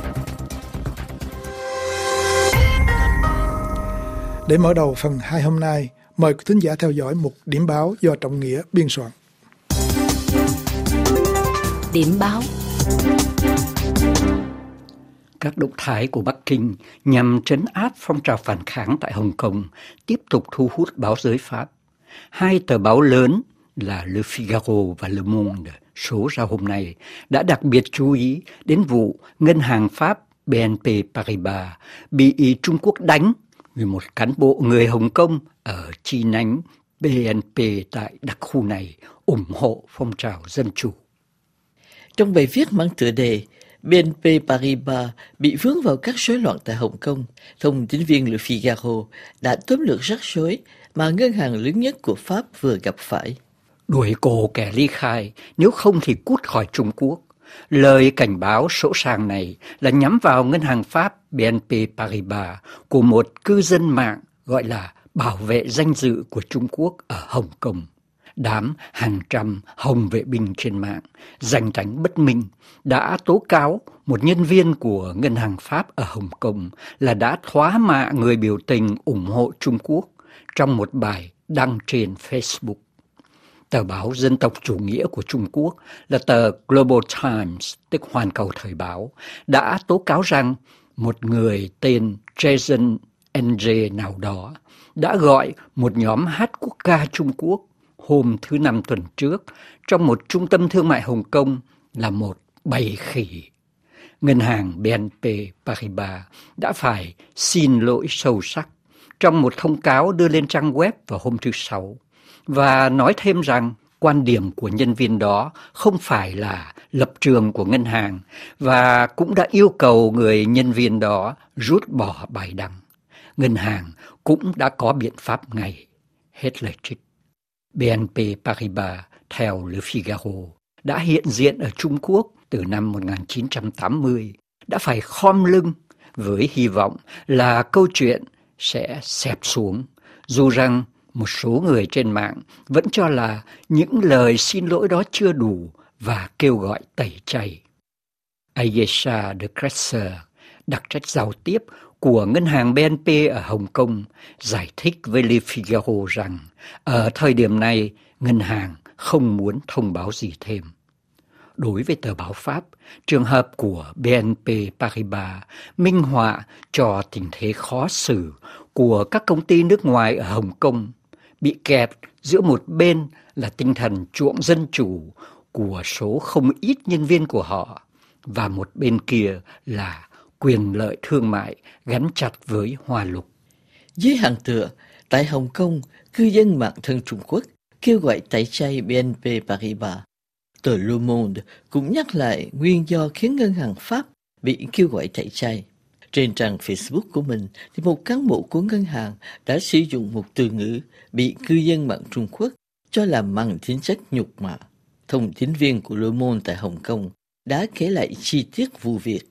Để mở đầu phần 2 hôm nay, mời quý thính giả theo dõi một điểm báo do Trọng Nghĩa biên soạn. Điểm báo. Các động thái của Bắc Kinh nhằm trấn áp phong trào phản kháng tại Hồng Kông tiếp tục thu hút báo giới Pháp. Hai tờ báo lớn là Le Figaro và Le Monde số ra hôm nay đã đặc biệt chú ý đến vụ ngân hàng Pháp BNP Paribas bị Trung Quốc đánh vì một cán bộ người Hồng Kông ở chi nhánh BNP tại đặc khu này ủng hộ phong trào dân chủ. Trong bài viết mang tựa đề BNP Paribas bị vướng vào các rối loạn tại Hồng Kông, thông tín viên Le Figaro đã tóm lược rắc rối mà ngân hàng lớn nhất của Pháp vừa gặp phải. Đuổi cổ kẻ ly khai, nếu không thì cút khỏi Trung Quốc. Lời cảnh báo sỗ sàng này là nhắm vào ngân hàng Pháp BNP Paribas của một cư dân mạng gọi là bảo vệ danh dự của Trung Quốc ở Hồng Kông. Đám hàng trăm hồng vệ binh trên mạng, danh tánh bất minh, đã tố cáo một nhân viên của ngân hàng Pháp ở Hồng Kông là đã thoá mạ người biểu tình ủng hộ Trung Quốc trong một bài đăng trên Facebook. Tờ báo dân tộc chủ nghĩa của Trung Quốc là tờ Global Times, tức Hoàn Cầu Thời báo, đã tố cáo rằng một người tên Jason NJ nào đó đã gọi một nhóm hát quốc ca Trung Quốc hôm thứ Năm tuần trước trong một trung tâm thương mại Hồng Kông là một bầy khỉ. Ngân hàng BNP Paribas đã phải xin lỗi sâu sắc trong một thông cáo đưa lên trang web vào hôm thứ Sáu và nói thêm rằng quan điểm của nhân viên đó không phải là lập trường của ngân hàng và cũng đã yêu cầu người nhân viên đó rút bỏ bài đăng. Ngân hàng cũng đã có biện pháp ngay. Hết lời trích. BNP Paribas, theo Le Figaro, đã hiện diện ở Trung Quốc từ năm 1980, đã phải khom lưng với hy vọng là câu chuyện sẽ xẹp xuống, dù rằng một số người trên mạng vẫn cho là những lời xin lỗi đó chưa đủ và kêu gọi tẩy chay. Ayesha de Kresser, đặc trách giao tiếp của ngân hàng BNP ở Hồng Kông, giải thích với Le Figaro rằng ở thời điểm này ngân hàng không muốn thông báo gì thêm. Đối với tờ báo Pháp, trường hợp của BNP Paribas minh họa cho tình thế khó xử của các công ty nước ngoài ở Hồng Kông, bị kẹt giữa một bên là tinh thần chuộng dân chủ của số không ít nhân viên của họ và một bên kia là quyền lợi thương mại gắn chặt với Hoa Lục. Dưới hàng tựa, tại Hồng Kông, cư dân mạng thân Trung Quốc kêu gọi tẩy chay BNP Paribas. Tờ Le Monde cũng nhắc lại nguyên do khiến ngân hàng Pháp bị kêu gọi tẩy chay. Trên trang Facebook của mình, thì một cán bộ của ngân hàng đã sử dụng một từ ngữ bị cư dân mạng Trung Quốc cho là mang tính chất nhục mạ. Thông tín viên của Le Monde tại Hồng Kông đã kể lại chi tiết vụ việc.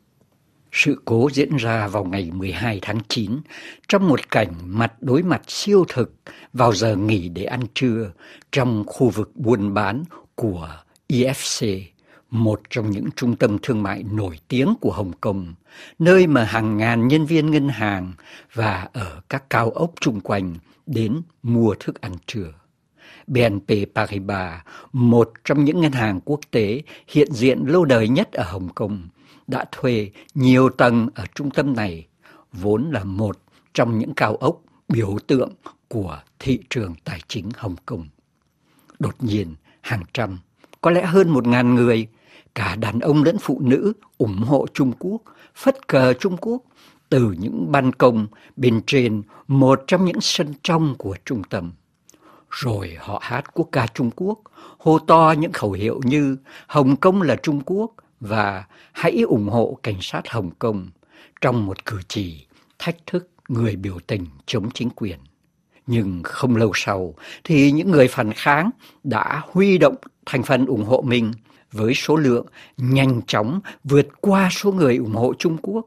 Sự cố diễn ra vào ngày 12 tháng 9 trong một cảnh mặt đối mặt siêu thực vào giờ nghỉ để ăn trưa trong khu vực buôn bán của IFC, một trong những trung tâm thương mại nổi tiếng của Hồng Kông, nơi mà hàng ngàn nhân viên ngân hàng và ở các cao ốc chung quanh đến mua thức ăn trưa. BNP Paribas, một trong những ngân hàng quốc tế hiện diện lâu đời nhất ở Hồng Kông, đã thuê nhiều tầng ở trung tâm này, vốn là một trong những cao ốc biểu tượng của thị trường tài chính Hồng Kông. Đột nhiên, hàng trăm, có lẽ hơn 1.000 người, cả đàn ông lẫn phụ nữ ủng hộ Trung Quốc, phất cờ Trung Quốc từ những ban công bên trên một trong những sân trong của trung tâm. Rồi họ hát quốc ca Trung Quốc, hô to những khẩu hiệu như Hồng Kông là Trung Quốc và hãy ủng hộ cảnh sát Hồng Kông trong một cử chỉ thách thức người biểu tình chống chính quyền. Nhưng không lâu sau thì những người phản kháng đã huy động thành phần ủng hộ mình với số lượng nhanh chóng vượt qua số người ủng hộ Trung Quốc.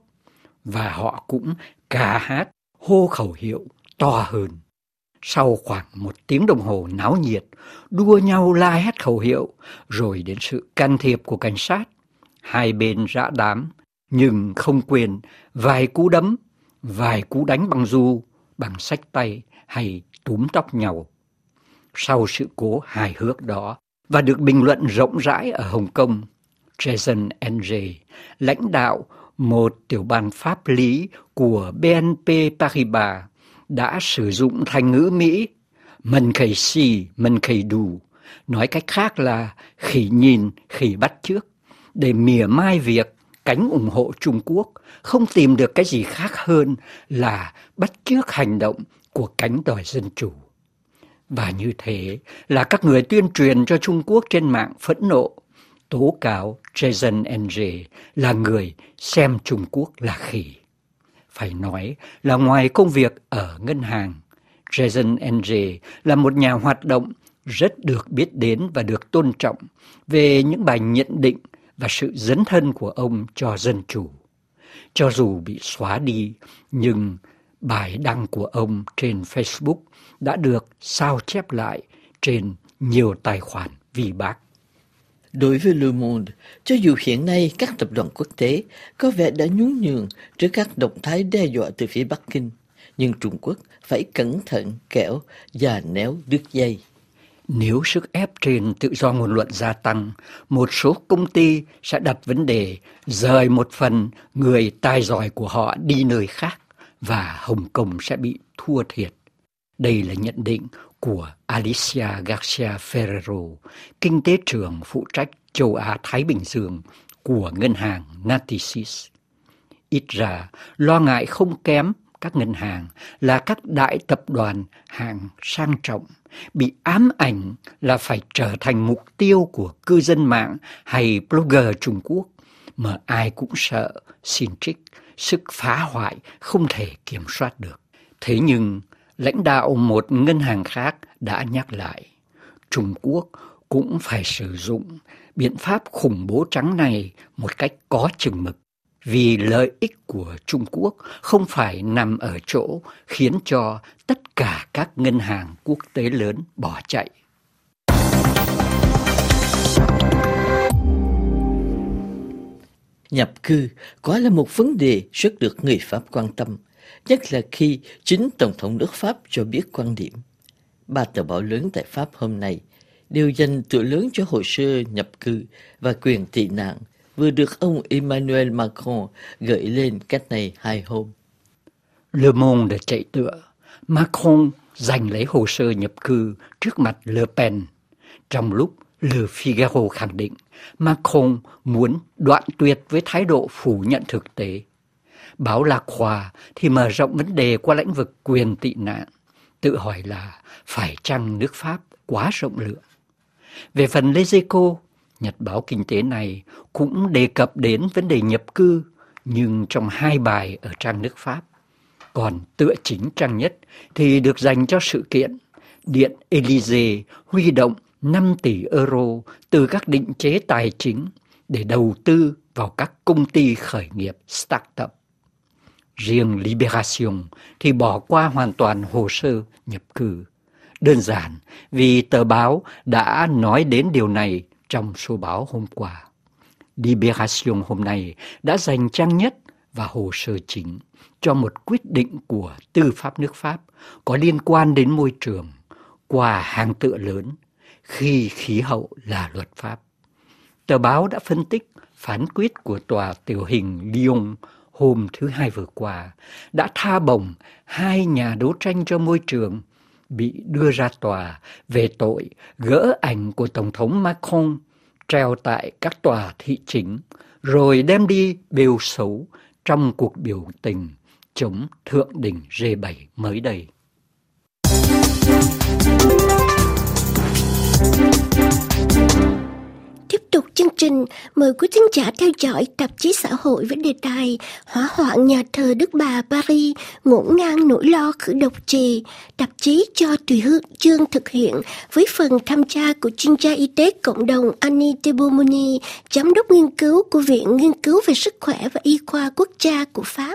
Và họ cũng ca hát hô khẩu hiệu to hơn. Sau khoảng 1 tiếng đồng hồ náo nhiệt, đua nhau la hét khẩu hiệu, rồi đến sự can thiệp của cảnh sát, hai bên rã đám, nhưng không quên vài cú đấm, vài cú đánh bằng du, bằng xách tay hay túm tóc nhau. Sau sự cố hài hước đó và được bình luận rộng rãi ở Hồng Kông, Jason NJ, lãnh đạo một tiểu ban pháp lý của BNP Paribas, đã sử dụng thành ngữ Mỹ "mình khẩy xì, mình khẩy đủ" nói cách khác là khỉ nhìn, khỉ bắt chước, để mỉa mai việc cánh ủng hộ Trung Quốc không tìm được cái gì khác hơn là bắt chước hành động của cánh đòi dân chủ. Và như thế là các người tuyên truyền cho Trung Quốc trên mạng phẫn nộ, tố cáo Jason Enge là người xem Trung Quốc là khỉ. Phải nói là ngoài công việc ở ngân hàng, Jason Enge là một nhà hoạt động rất được biết đến và được tôn trọng về những bài nhận định và sự dấn thân của ông cho dân chủ. Cho dù bị xóa đi, nhưng bài đăng của ông trên Facebook đã được sao chép lại trên nhiều tài khoản vì bác. Đối với Le Monde, cho dù hiện nay các tập đoàn quốc tế có vẻ đã nhún nhường trước các động thái đe dọa từ phía Bắc Kinh, nhưng Trung Quốc phải cẩn thận kẻo già néo đứt dây. Nếu sức ép trên tự do ngôn luận gia tăng, một số công ty sẽ đặt vấn đề rời một phần người tài giỏi của họ đi nơi khác và Hồng Kông sẽ bị thua thiệt. Đây là nhận định của Alicia Garcia Ferrero, kinh tế trưởng phụ trách châu Á-Thái Bình Dương của ngân hàng Natixis. Ít ra, lo ngại không kém các ngân hàng là các đại tập đoàn hạng sang trọng bị ám ảnh là phải trở thành mục tiêu của cư dân mạng hay blogger Trung Quốc mà ai cũng sợ xin trích, sức phá hoại không thể kiểm soát được. Thế nhưng, lãnh đạo một ngân hàng khác đã nhắc lại, Trung Quốc cũng phải sử dụng biện pháp khủng bố trắng này một cách có chừng mực, vì lợi ích của Trung Quốc không phải nằm ở chỗ khiến cho tất cả các ngân hàng quốc tế lớn bỏ chạy. Nhập cư quả là một vấn đề rất được người Pháp quan tâm, nhất là khi chính Tổng thống nước Pháp cho biết quan điểm. 3 tờ báo lớn tại Pháp hôm nay đều dành tựa lớn cho hồ sơ nhập cư và quyền tị nạn vừa được ông Emmanuel Macron gợi lên cách này 2 hôm. Le Monde chạy tựa, Macron giành lấy hồ sơ nhập cư trước mặt Le Pen, trong lúc Le Figaro khẳng định Macron muốn đoạn tuyệt với thái độ phủ nhận thực tế. Báo La Croix thì mở rộng vấn đề qua lĩnh vực quyền tị nạn, tự hỏi là phải chăng nước Pháp quá rộng lượng. Về phần Les Echos, nhật báo kinh tế này cũng đề cập đến vấn đề nhập cư, nhưng trong 2 bài ở trang nước Pháp. Còn tựa chính trang nhất thì được dành cho sự kiện Điện Élysée huy động 5 tỷ euro từ các định chế tài chính để đầu tư vào các công ty khởi nghiệp start-up. Riêng Libération thì bỏ qua hoàn toàn hồ sơ nhập cư. Đơn giản vì tờ báo đã nói đến điều này trong số báo hôm qua. Libération hôm nay đã dành trang nhất và hồ sơ chính cho một quyết định của tư pháp nước Pháp có liên quan đến môi trường qua hàng tựa lớn khi khí hậu là luật pháp. Tờ báo đã phân tích phán quyết của tòa tiểu hình Lyon hôm thứ Hai vừa qua đã tha bổng 2 nhà đấu tranh cho môi trường bị đưa ra tòa về tội gỡ ảnh của Tổng thống Macron treo tại các tòa thị chính rồi đem đi bêu xấu trong cuộc biểu tình chống Thượng đỉnh G7 mới đây. Tiếp tục chương trình, mời quý thính giả theo dõi tạp chí xã hội với đề tài Hỏa hoạn nhà thờ Đức Bà Paris ngổn ngang nỗi lo khử độc trì. Tạp chí cho Tùy Chương thực hiện với phần tham gia của chuyên gia y tế cộng đồng Annie Teboumoni, giám đốc nghiên cứu của Viện Nghiên cứu về Sức khỏe và Y khoa Quốc gia của Pháp.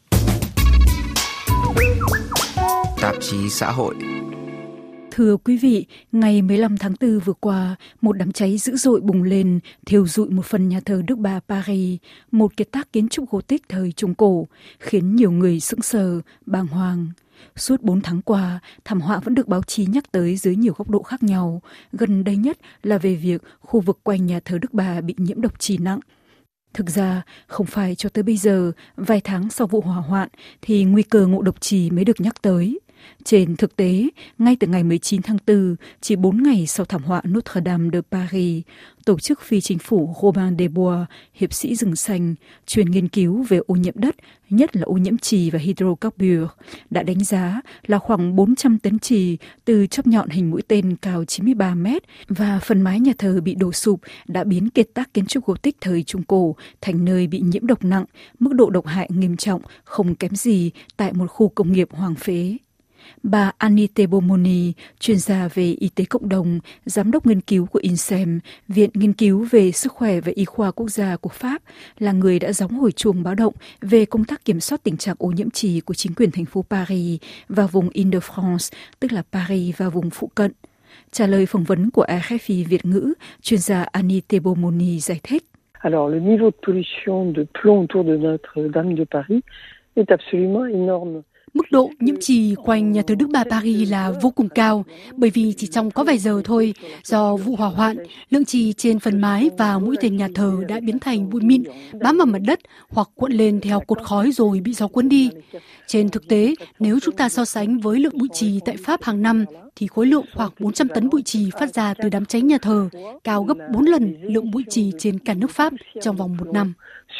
Tạp chí xã hội. Thưa quý vị, ngày 15 tháng 4 vừa qua, một đám cháy dữ dội bùng lên, thiêu rụi một phần nhà thờ Đức Bà Paris, một kiệt tác kiến trúc Gothic thời Trung Cổ, khiến nhiều người sững sờ, bàng hoàng. Suốt 4 tháng qua, thảm họa vẫn được báo chí nhắc tới dưới nhiều góc độ khác nhau, gần đây nhất là về việc khu vực quanh nhà thờ Đức Bà bị nhiễm độc trì nặng. Thực ra, không phải cho tới bây giờ, vài tháng sau vụ hỏa hoạn, thì nguy cơ ngộ độc trì mới được nhắc tới. Trên thực tế, ngay từ ngày 19 tháng 4, chỉ 4 ngày sau thảm họa Notre Dame de Paris, tổ chức phi chính phủ Robin des Bois, hiệp sĩ rừng xanh, chuyên nghiên cứu về ô nhiễm đất, nhất là ô nhiễm trì và hydrocarbures, đã đánh giá là khoảng 400 tấn trì từ chóp nhọn hình mũi tên cao 93 mét và phần mái nhà thờ bị đổ sụp đã biến kiệt tác kiến trúc Gothic thời Trung Cổ thành nơi bị nhiễm độc nặng, mức độ độc hại nghiêm trọng, không kém gì tại một khu công nghiệp hoang phế. Bà Annie Beaumoni, chuyên gia về y tế cộng đồng, giám đốc nghiên cứu của INSEM, Viện Nghiên cứu về Sức khỏe và Y khoa Quốc gia của Pháp, là người đã gióng hồi chuông báo động về công tác kiểm soát tình trạng ô nhiễm trì của chính quyền thành phố Paris và vùng Île-de-France, tức là Paris và vùng phụ cận. Trả lời phỏng vấn của RFI Việt ngữ, chuyên gia Annie Beaumoni giải thích. Alors, le niveau de pollution de plomb autour de Notre-Dame de Paris est absolument énorme. Mức độ nhiễm trì quanh nhà thờ Đức Bà Paris là vô cùng cao, bởi vì chỉ trong có vài giờ thôi, do vụ hỏa hoạn, lượng trì trên phần mái và mũi tên nhà thờ đã biến thành bụi mịn, bám vào mặt đất hoặc cuộn lên theo cột khói rồi bị gió cuốn đi. Trên thực tế, nếu chúng ta so sánh với lượng bụi trì tại Pháp hàng năm, thì khối lượng khoảng 400 tấn bụi trì phát ra từ đám cháy nhà thờ, cao gấp 4 lần lượng bụi trì trên cả nước Pháp trong vòng một năm.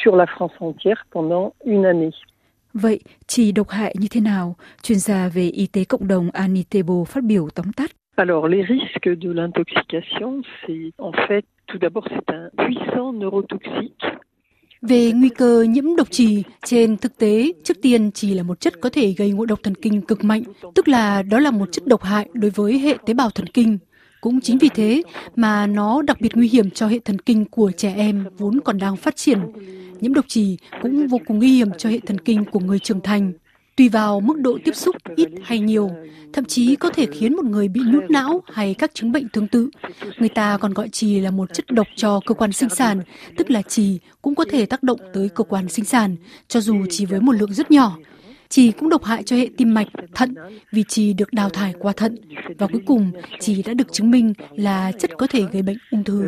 Vậy, trì độc hại như thế nào? Chuyên gia về y tế cộng đồng Annie Tebo phát biểu tóm tắt. Alors, les risques de l'intoxication, c'est en fait, tout d'abord, c'est un puissant neurotoxique. Về nguy cơ nhiễm độc trì, trên thực tế, trước tiên trì là một chất có thể gây ngộ độc thần kinh cực mạnh, tức là đó là một chất độc hại đối với hệ tế bào thần kinh. Cũng chính vì thế mà nó đặc biệt nguy hiểm cho hệ thần kinh của trẻ em vốn còn đang phát triển. Nhiễm độc trì cũng vô cùng nguy hiểm cho hệ thần kinh của người trưởng thành. Tùy vào mức độ tiếp xúc ít hay nhiều, thậm chí có thể khiến một người bị nhút não hay các chứng bệnh tương tự. Người ta còn gọi trì là một chất độc cho cơ quan sinh sản, tức là trì cũng có thể tác động tới cơ quan sinh sản, cho dù chỉ với một lượng rất nhỏ. Trì cũng độc hại cho hệ tim mạch, thận vì trì được đào thải qua thận. Và cuối cùng, trì đã được chứng minh là chất có thể gây bệnh ung thư.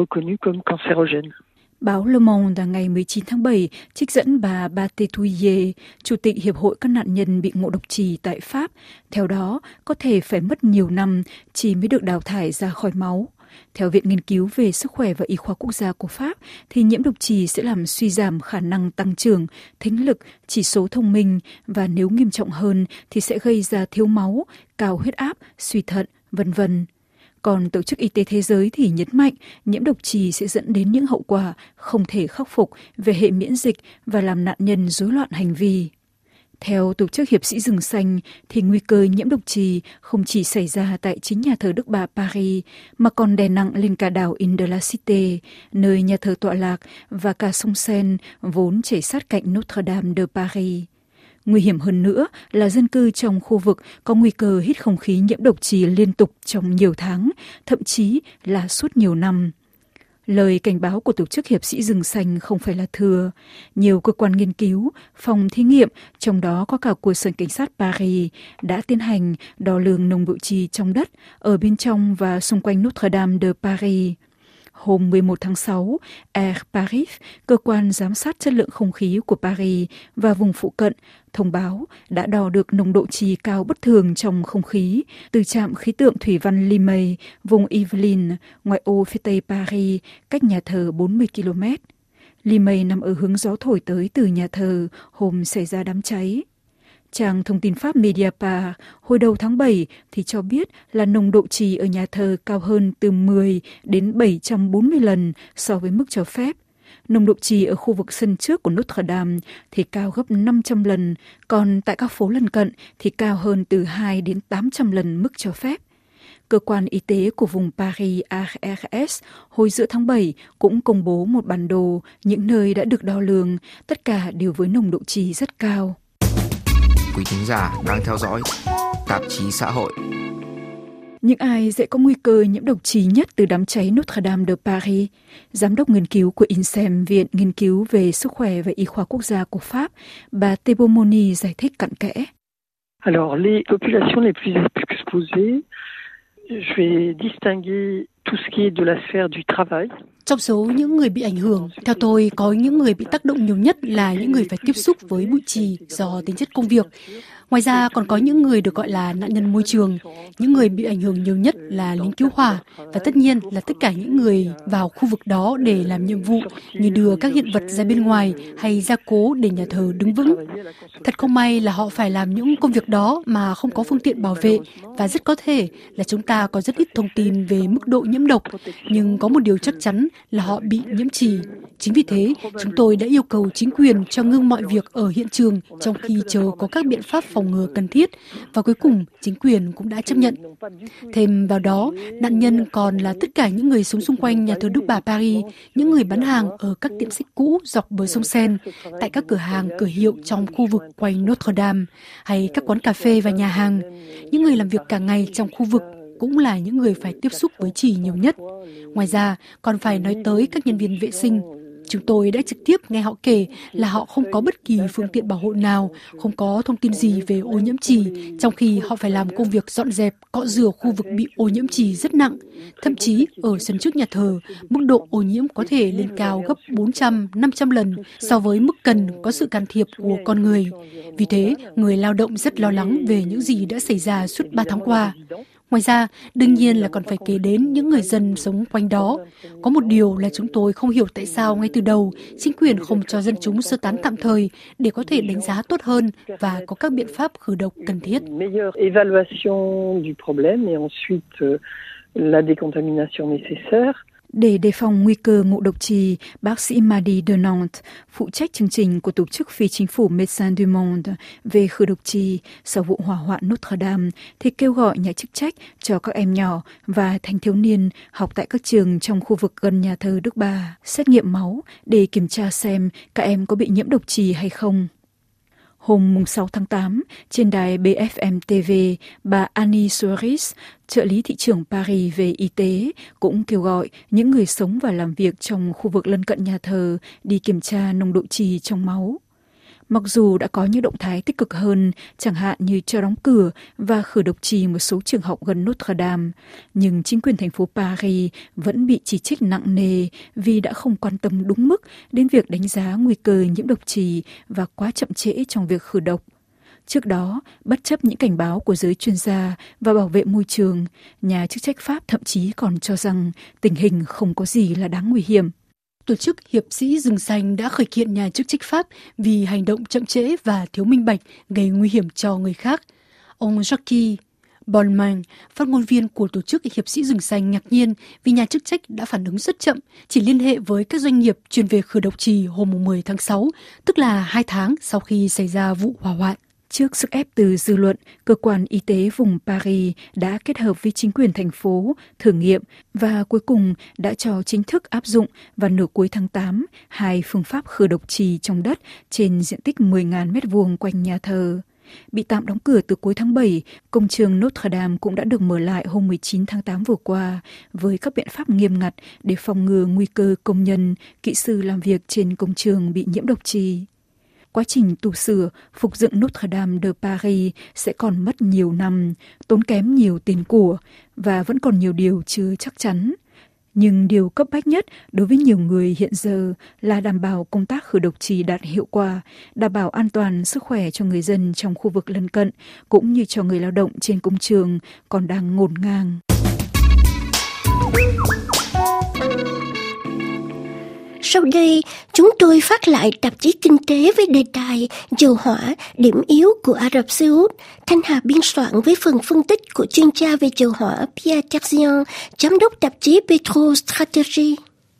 Báo Le Monde ngày 19 tháng 7 trích dẫn bà Bate Touillet, Chủ tịch Hiệp hội các nạn nhân bị ngộ độc trì tại Pháp. Theo đó, có thể phải mất nhiều năm trì mới được đào thải ra khỏi máu. Theo Viện Nghiên cứu về Sức khỏe và Y khoa Quốc gia của Pháp, thì nhiễm độc trì sẽ làm suy giảm khả năng tăng trưởng, thính lực, chỉ số thông minh và nếu nghiêm trọng hơn thì sẽ gây ra thiếu máu, cao huyết áp, suy thận, v.v. Còn Tổ chức Y tế Thế giới thì nhấn mạnh nhiễm độc trì sẽ dẫn đến những hậu quả không thể khắc phục về hệ miễn dịch và làm nạn nhân rối loạn hành vi. Theo Tổ chức Hiệp sĩ Rừng Xanh, thì nguy cơ nhiễm độc trì không chỉ xảy ra tại chính nhà thờ Đức Bà Paris, mà còn đè nặng lên cả đảo Île-de-la-Cité, nơi nhà thờ tọa lạc, và cả sông Seine, vốn chảy sát cạnh Notre-Dame de Paris. Nguy hiểm hơn nữa là dân cư trong khu vực có nguy cơ hít không khí nhiễm độc trì liên tục trong nhiều tháng, thậm chí là suốt nhiều năm. Lời cảnh báo của Tổ chức Hiệp sĩ Rừng Xanh không phải là thừa. Nhiều cơ quan nghiên cứu, phòng thí nghiệm, trong đó có cả của Sở Cảnh sát Paris, đã tiến hành đo lường nồng độ trì trong đất ở bên trong và xung quanh Notre-Dame de Paris. Hôm 11 tháng 6, Air Paris, cơ quan giám sát chất lượng không khí của Paris và vùng phụ cận, thông báo đã đo được nồng độ trì cao bất thường trong không khí từ trạm khí tượng thủy văn Limay, vùng Yvelines, ngoại ô phía tây Paris, cách nhà thờ 40 km. Limay nằm ở hướng gió thổi tới từ nhà thờ hôm xảy ra đám cháy. Trang thông tin Pháp Mediapart hồi đầu tháng 7 thì cho biết là nồng độ trì ở nhà thờ cao hơn từ 10 đến 740 lần so với mức cho phép. Nồng độ trì ở khu vực sân trước của Notre Dame thì cao gấp 500 lần, còn tại các phố lân cận thì cao hơn từ 2 đến 800 lần mức cho phép. Cơ quan y tế của vùng Paris ARS hồi giữa tháng 7 cũng công bố một bản đồ những nơi đã được đo lường, tất cả đều với nồng độ trì rất cao. Quý thính giả đang theo dõi Tạp chí Xã hội. Những ai dễ có nguy cơ nhiễm độc trì nhất từ đám cháy Notre-Dame de Paris? Giám đốc nghiên cứu của INSEM, Viện Nghiên cứu về Sức khỏe và Y khoa Quốc gia của Pháp, bà Tebomoni giải thích cặn kẽ. Alors, les populations les plus exposées, je vais distinguer tout ce qui est de la sphère du travail. Trong số những người bị ảnh hưởng, theo tôi có những người bị tác động nhiều nhất là những người phải tiếp xúc với bụi trì do tính chất công việc. Ngoài ra còn có những người được gọi là nạn nhân môi trường, những người bị ảnh hưởng nhiều nhất là lính cứu hỏa và tất nhiên là tất cả những người vào khu vực đó để làm nhiệm vụ như đưa các hiện vật ra bên ngoài hay gia cố để nhà thờ đứng vững. Thật không may là họ phải làm những công việc đó mà không có phương tiện bảo vệ và rất có thể là chúng ta có rất ít thông tin về mức độ nhiễm độc, nhưng có một điều chắc chắn là họ bị nhiễm trì. Chính vì thế, chúng tôi đã yêu cầu chính quyền cho ngưng mọi việc ở hiện trường trong khi chờ có các biện pháp phòng ngừa cần thiết, và cuối cùng chính quyền cũng đã chấp nhận. Thêm vào đó, nạn nhân còn là tất cả những người sống xung quanh nhà thờ Đức Bà Paris, những người bán hàng ở các tiệm sách cũ dọc bờ sông Seine, tại các cửa hàng cửa hiệu trong khu vực quanh Notre Dame, hay các quán cà phê và nhà hàng. Những người làm việc cả ngày trong khu vực cũng là những người phải tiếp xúc với trì nhiều nhất. Ngoài ra, còn phải nói tới các nhân viên vệ sinh. Chúng tôi đã trực tiếp nghe họ kể là họ không có bất kỳ phương tiện bảo hộ nào, không có thông tin gì về ô nhiễm trì, trong khi họ phải làm công việc dọn dẹp, cọ rửa khu vực bị ô nhiễm trì rất nặng. Thậm chí ở sân trước nhà thờ, mức độ ô nhiễm có thể lên cao gấp 400-500 lần so với mức cần có sự can thiệp của con người. Vì thế, người lao động rất lo lắng về những gì đã xảy ra suốt 3 tháng qua. Ngoài ra, đương nhiên là còn phải kể đến những người dân sống quanh đó. Có một điều là chúng tôi không hiểu tại sao ngay từ đầu, chính quyền không cho dân chúng sơ tán tạm thời để có thể đánh giá tốt hơn và có các biện pháp khử độc cần thiết. Để đề phòng nguy cơ ngộ độc trì, bác sĩ Madi de Nantes, phụ trách chương trình của tổ chức phi chính phủ Médecins du Monde về khử độc trì sau vụ hỏa hoạn Notre Dame, thì kêu gọi nhà chức trách cho các em nhỏ và thanh thiếu niên học tại các trường trong khu vực gần nhà thờ Đức Bà xét nghiệm máu để kiểm tra xem các em có bị nhiễm độc trì hay không. Hôm 6 tháng 8, trên đài BFM TV, bà Annie Soares, trợ lý thị trưởng Paris về y tế, cũng kêu gọi những người sống và làm việc trong khu vực lân cận nhà thờ đi kiểm tra nồng độ trì trong máu. Mặc dù đã có những động thái tích cực hơn, chẳng hạn như cho đóng cửa và khử độc trì một số trường học gần Notre Dame, nhưng chính quyền thành phố Paris vẫn bị chỉ trích nặng nề vì đã không quan tâm đúng mức đến việc đánh giá nguy cơ nhiễm độc trì và quá chậm trễ trong việc khử độc. Trước đó, bất chấp những cảnh báo của giới chuyên gia và bảo vệ môi trường, nhà chức trách Pháp thậm chí còn cho rằng tình hình không có gì là đáng nguy hiểm. Tổ chức Hiệp sĩ Rừng Xanh đã khởi kiện nhà chức trách Pháp vì hành động chậm trễ và thiếu minh bạch gây nguy hiểm cho người khác. Ông Jacques Bolman, phát ngôn viên của Tổ chức Hiệp sĩ Rừng Xanh, ngạc nhiên vì nhà chức trách đã phản ứng rất chậm, chỉ liên hệ với các doanh nghiệp chuyên về khử độc trì hôm 10 tháng 6, tức là 2 tháng sau khi xảy ra vụ hỏa hoạn. Trước sức ép từ dư luận, cơ quan y tế vùng Paris đã kết hợp với chính quyền thành phố thử nghiệm và cuối cùng đã cho chính thức áp dụng vào nửa cuối tháng 8 2 phương pháp khử độc trì trong đất trên diện tích 10.000 m2 quanh nhà thờ. Bị tạm đóng cửa từ cuối tháng 7, công trường Notre Dame cũng đã được mở lại hôm 19 tháng 8 vừa qua với các biện pháp nghiêm ngặt để phòng ngừa nguy cơ công nhân, kỹ sư làm việc trên công trường bị nhiễm độc trì. Quá trình tu sửa, phục dựng Notre Dame de Paris sẽ còn mất nhiều năm, tốn kém nhiều tiền của và vẫn còn nhiều điều chưa chắc chắn. Nhưng điều cấp bách nhất đối với nhiều người hiện giờ là đảm bảo công tác khử độc trì đạt hiệu quả, đảm bảo an toàn sức khỏe cho người dân trong khu vực lân cận, cũng như cho người lao động trên công trường còn đang ngổn ngang. Sau đây, chúng tôi phát lại tạp chí Kinh tế với đề tài Dầu hỏa, điểm yếu của Ả Rập Xê Út. Thanh Hà biên soạn với phần phân tích của chuyên gia về dầu hỏa Pierre Terzian, giám đốc tạp chí Petro Strategy.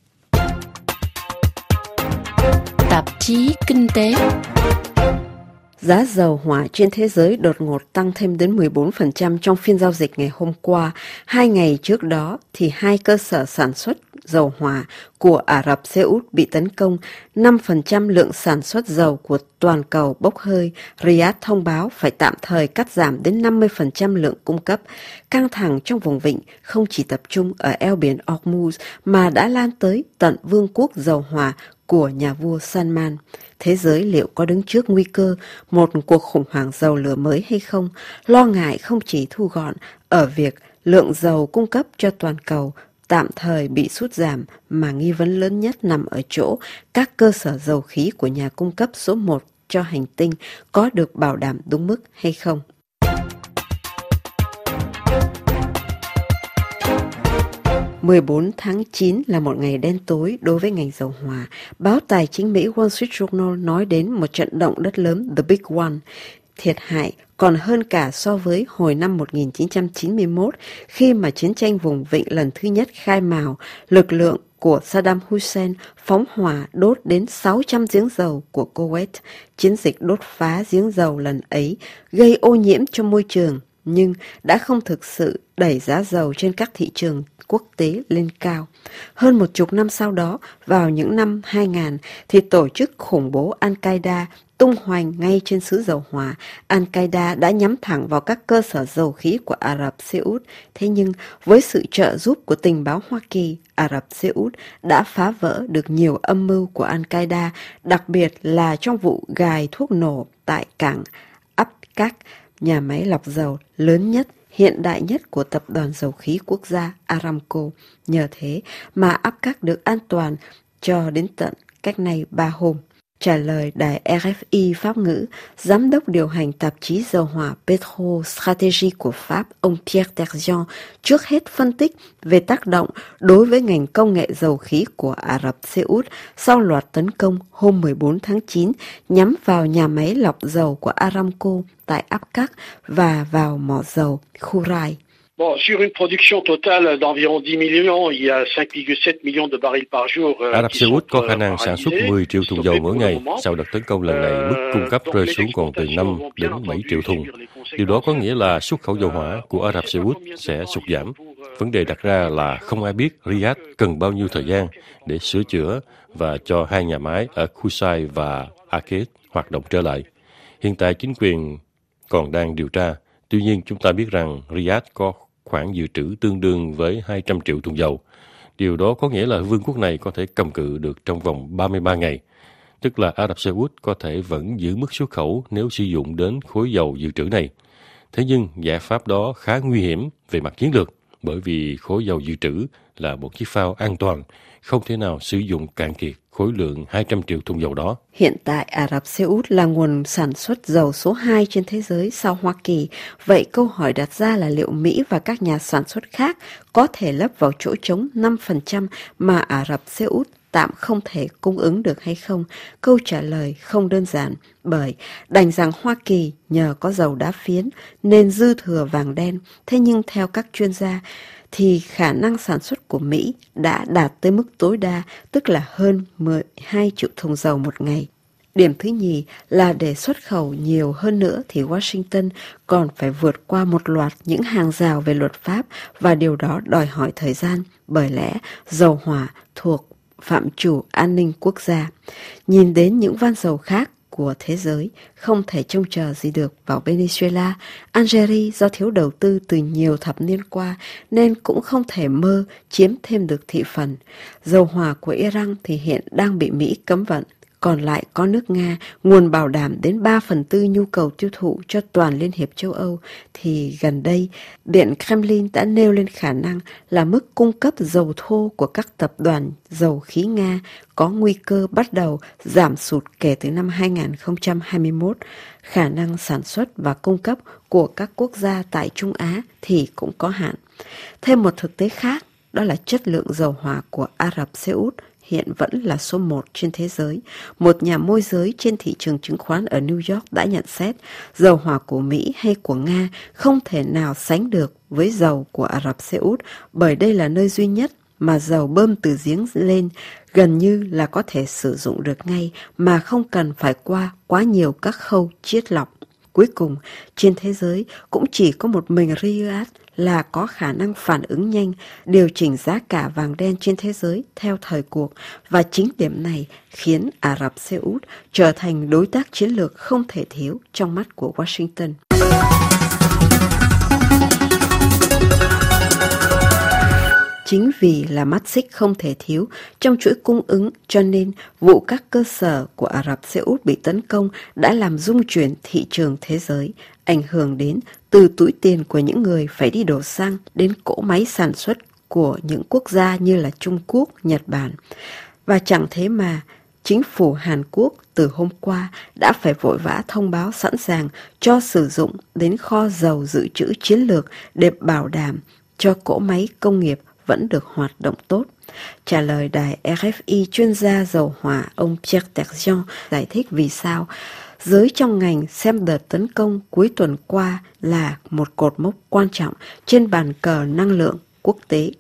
Tạp chí Kinh tế. Giá dầu hỏa trên thế giới đột ngột tăng thêm đến 14% trong phiên giao dịch ngày hôm qua. 2 ngày trước đó thì 2 cơ sở sản xuất dầu hỏa của Ả Rập Xê Út bị tấn công, 5% lượng sản xuất dầu của toàn cầu bốc hơi. Riyadh thông báo phải tạm thời cắt giảm đến 50% lượng cung cấp. Căng thẳng trong vùng vịnh không chỉ tập trung ở eo biển Hormuz mà đã lan tới tận vương quốc dầu hỏa của nhà vua Salman. Thế giới liệu có đứng trước nguy cơ một cuộc khủng hoảng dầu lửa mới hay không? Lo ngại không chỉ thu gọn ở việc lượng dầu cung cấp cho toàn cầu tạm thời bị sút giảm, mà nghi vấn lớn nhất nằm ở chỗ các cơ sở dầu khí của nhà cung cấp số 1 cho hành tinh có được bảo đảm đúng mức hay không. (14 tháng 9 là một ngày đen tối đối với ngành dầu hỏa. Báo tài chính Mỹ Wall Street Journal nói đến một trận động đất lớn The Big One. Thiệt hại còn hơn cả so với hồi năm 1991 khi mà chiến tranh vùng vịnh lần thứ nhất khai mào, lực lượng của Saddam Hussein phóng hỏa đốt đến 600 giếng dầu của Kuwait. Chiến dịch đốt phá giếng dầu lần ấy gây ô nhiễm cho môi trường, nhưng đã không thực sự đẩy giá dầu trên các thị trường quốc tế lên cao. Hơn một chục năm sau đó, vào những năm 2000, thì tổ chức khủng bố Al-Qaeda tung hoành ngay trên xứ dầu hỏa. Al-Qaeda đã nhắm thẳng vào các cơ sở dầu khí của Ả Rập Xê Út. Thế nhưng, với sự trợ giúp của tình báo Hoa Kỳ, Ả Rập Xê Út đã phá vỡ được nhiều âm mưu của Al-Qaeda, đặc biệt là trong vụ gài thuốc nổ tại cảng Abqaiq, nhà máy lọc dầu lớn nhất, hiện đại nhất của tập đoàn dầu khí quốc gia Aramco. Nhờ thế mà Abqaiq được an toàn cho đến tận cách nay 3 hôm. Trả lời đài RFI Pháp ngữ, giám đốc điều hành tạp chí dầu hỏa Petro Stratégie của Pháp, ông Pierre Terzian, trước hết phân tích về tác động đối với ngành công nghệ dầu khí của Ả Rập Xê Út sau loạt tấn công hôm 14 tháng 9 nhắm vào nhà máy lọc dầu của Aramco tại Abqaiq và vào mỏ dầu Khurai. Bon, sur une production totale d'environ 10 millions, il y a 5,7 millions de barils par jour. Ả Rập Xê Út có khả năng sản xuất 10 triệu thùng dầu mỗi ngày. Sau đợt tấn công lần này, mức cung cấp rơi xuống còn từ 5 đến 7 triệu thùng. Điều đó có nghĩa là xuất khẩu dầu hỏa của Ả Rập Xê Út sẽ sụt giảm. Vấn đề đặt ra là không ai biết Riyadh cần bao nhiêu thời gian để sửa chữa và cho hai nhà máy ở Qusay và Aked hoạt động trở lại. Hiện tại chính quyền còn đang điều tra. Tuy nhiên, chúng ta biết rằng Riyadh có khoản dự trữ tương đương với 200 triệu thùng dầu. Điều đó có nghĩa là vương quốc này có thể cầm cự được trong vòng 33 ngày. Tức là Ả Rập Xê Út có thể vẫn giữ mức xuất khẩu nếu sử dụng đến khối dầu dự trữ này. Thế nhưng, giải pháp đó khá nguy hiểm về mặt chiến lược, bởi vì khối dầu dự trữ là một chiếc phao an toàn, không thể nào sử dụng cạn kiệt khối lượng 200 triệu thùng dầu đó. Hiện tại, Ả Rập Xê Út là nguồn sản xuất dầu số 2 trên thế giới sau Hoa Kỳ. Vậy câu hỏi đặt ra là liệu Mỹ và các nhà sản xuất khác có thể lấp vào chỗ trống 5% mà Ả Rập Xê Út tạm không thể cung ứng được hay không? Câu trả lời không đơn giản, bởi đành rằng Hoa Kỳ nhờ có dầu đá phiến nên dư thừa vàng đen. Thế nhưng theo các chuyên gia, thì khả năng sản xuất của Mỹ đã đạt tới mức tối đa, tức là hơn 12 triệu thùng dầu một ngày. Điểm thứ nhì là để xuất khẩu nhiều hơn nữa thì Washington còn phải vượt qua một loạt những hàng rào về luật pháp, và điều đó đòi hỏi thời gian, bởi lẽ dầu hỏa thuộc phạm trù an ninh quốc gia. Nhìn đến những van dầu khác của thế giới, không thể trông chờ gì được vào Venezuela. Algeria do thiếu đầu tư từ nhiều thập niên qua nên cũng không thể mơ chiếm thêm được thị phần. Dầu hỏa của Iran thì hiện đang bị Mỹ cấm vận. Còn lại có nước Nga, nguồn bảo đảm đến 3/4 nhu cầu tiêu thụ cho toàn Liên hiệp châu Âu, thì gần đây, Điện Kremlin đã nêu lên khả năng là mức cung cấp dầu thô của các tập đoàn dầu khí Nga có nguy cơ bắt đầu giảm sụt kể từ năm 2021. Khả năng sản xuất và cung cấp của các quốc gia tại Trung Á thì cũng có hạn. Thêm một thực tế khác, đó là chất lượng dầu hỏa của Ả Rập Xê Út hiện vẫn là số 1 trên thế giới. Một nhà môi giới trên thị trường chứng khoán ở New York đã nhận xét dầu hỏa của Mỹ hay của Nga không thể nào sánh được với dầu của Ả Rập Xê Út, bởi đây là nơi duy nhất mà dầu bơm từ giếng lên gần như là có thể sử dụng được ngay mà không cần phải qua quá nhiều các khâu chiết lọc. Cuối cùng, trên thế giới cũng chỉ có một mình Riyadh là có khả năng phản ứng nhanh, điều chỉnh giá cả vàng đen trên thế giới theo thời cuộc, và chính điểm này khiến Ả Rập Xê Út trở thành đối tác chiến lược không thể thiếu trong mắt của Washington. Chính vì là mắt xích không thể thiếu trong chuỗi cung ứng, cho nên vụ các cơ sở của Ả Rập Xê Út bị tấn công đã làm rung chuyển thị trường thế giới, ảnh hưởng đến từ túi tiền của những người phải đi đổ xăng đến cỗ máy sản xuất của những quốc gia như là Trung Quốc, Nhật Bản. Và chẳng thế mà chính phủ Hàn Quốc từ hôm qua đã phải vội vã thông báo sẵn sàng cho sử dụng đến kho dầu dự trữ chiến lược để bảo đảm cho cỗ máy công nghiệp vẫn được hoạt động tốt. Trả lời đài RFI, chuyên gia dầu hỏa ông Pierre Terjean giải thích vì sao giới trong ngành xem đợt tấn công cuối tuần qua là một cột mốc quan trọng trên bàn cờ năng lượng quốc tế.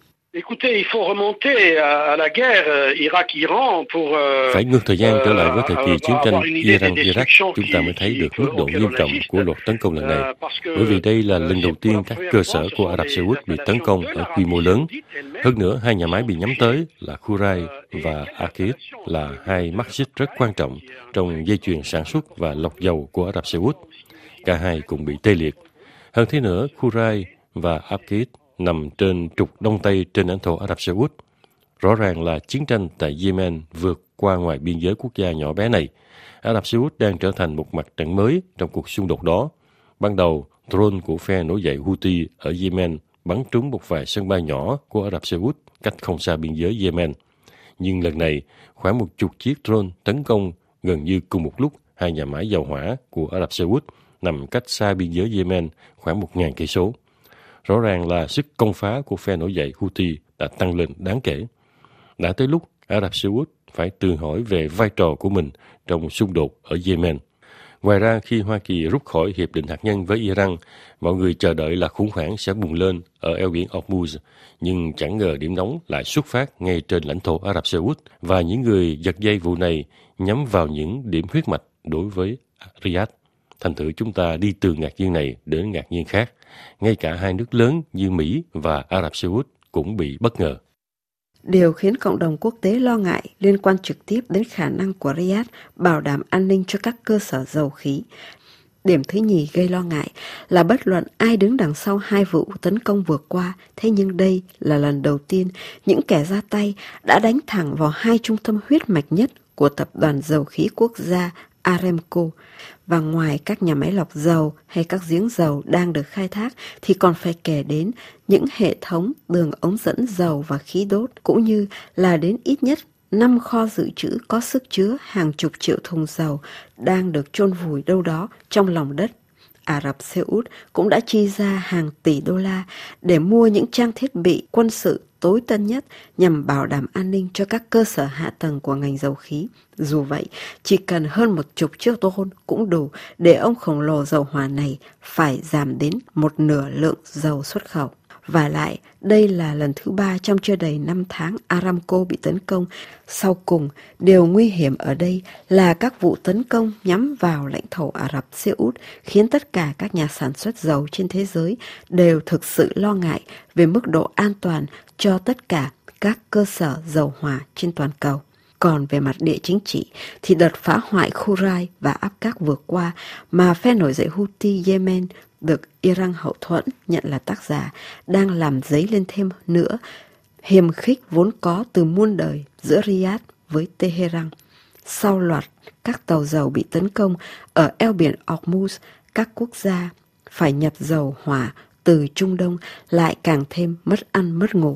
Phải ngược thời gian trở lại với thời kỳ chiến tranh Iran-Iraq, chúng ta mới thấy được mức độ nghiêm trọng của loạt tấn công lần này. Bởi vì đây là lần đầu tiên các cơ sở của Ả Rập Xê Út bị tấn công ở quy mô lớn. Hơn nữa, hai nhà máy bị nhắm tới là Khurayh và Aqid, là hai mắt xích rất quan trọng trong dây chuyền sản xuất và lọc dầu của Ả Rập Xê Út. Cả hai cùng bị tê liệt. Hơn thế nữa, Khurayh và Aqid nằm trên trục đông tây trên lãnh thổ Ả Rập Xê Út. Rõ ràng là chiến tranh tại Yemen vượt qua ngoài biên giới quốc gia nhỏ bé này. Ả Rập Xê Út đang trở thành một mặt trận mới trong cuộc xung đột đó. Ban đầu, drone của phe nổi dậy Houthi ở Yemen bắn trúng một vài sân bay nhỏ của Ả Rập Xê Út cách không xa biên giới Yemen. Nhưng lần này, khoảng 10 chiếc drone tấn công gần như cùng một lúc hai nhà máy dầu hỏa của Ả Rập Xê Út nằm cách xa biên giới Yemen khoảng 1.000 cây số. Rõ ràng là sức công phá của phe nổi dậy Houthi đã tăng lên đáng kể. Đã tới lúc Ả Rập Xê Út phải tự hỏi về vai trò của mình trong xung đột ở Yemen. Ngoài ra, khi Hoa Kỳ rút khỏi hiệp định hạt nhân với Iran, mọi người chờ đợi là khủng hoảng sẽ bùng lên ở eo biển Hormuz, nhưng chẳng ngờ điểm nóng lại xuất phát ngay trên lãnh thổ Ả Rập Xê Út, và những người giật dây vụ này nhắm vào những điểm huyết mạch đối với Riyadh. Thành thử chúng ta đi từ ngạc nhiên này đến ngạc nhiên khác. Ngay cả hai nước lớn như Mỹ và Ả Rập Xê Út cũng bị bất ngờ. Điều khiến cộng đồng quốc tế lo ngại liên quan trực tiếp đến khả năng của Riyadh bảo đảm an ninh cho các cơ sở dầu khí. Điểm thứ nhì gây lo ngại là bất luận ai đứng đằng sau hai vụ tấn công vừa qua, thế nhưng đây là lần đầu tiên những kẻ ra tay đã đánh thẳng vào hai trung tâm huyết mạch nhất của tập đoàn dầu khí quốc gia Aramco. Và ngoài các nhà máy lọc dầu hay các giếng dầu đang được khai thác thì còn phải kể đến những hệ thống đường ống dẫn dầu và khí đốt, cũng như là đến ít nhất 5 kho dự trữ có sức chứa hàng chục triệu thùng dầu đang được chôn vùi đâu đó trong lòng đất. Ả Rập Xê Út cũng đã chi ra hàng tỷ đô la để mua những trang thiết bị quân sự tối tân nhất nhằm bảo đảm an ninh cho các cơ sở hạ tầng của ngành dầu khí. Dù vậy, chỉ cần hơn 10 chiếc drone cũng đủ để ông khổng lồ dầu hỏa này phải giảm đến một nửa lượng dầu xuất khẩu. Và lại, đây là lần thứ 3 trong chưa đầy 5 tháng Aramco bị tấn công. Sau cùng, điều nguy hiểm ở đây là các vụ tấn công nhắm vào lãnh thổ Ả Rập Xê Út khiến tất cả các nhà sản xuất dầu trên thế giới đều thực sự lo ngại về mức độ an toàn cho tất cả các cơ sở dầu hỏa trên toàn cầu. Còn về mặt địa chính trị thì đợt phá hoại Khurayh và Aqid vừa qua mà phe nổi dậy Houthi Yemen được Iran hậu thuẫn nhận là tác giả đang làm dấy lên thêm nữa hiềm khích vốn có từ muôn đời giữa Riyadh với Tehran. Sau loạt các tàu dầu bị tấn công ở eo biển Hormuz, các quốc gia phải nhập dầu hỏa từ Trung Đông lại càng thêm mất ăn mất ngủ.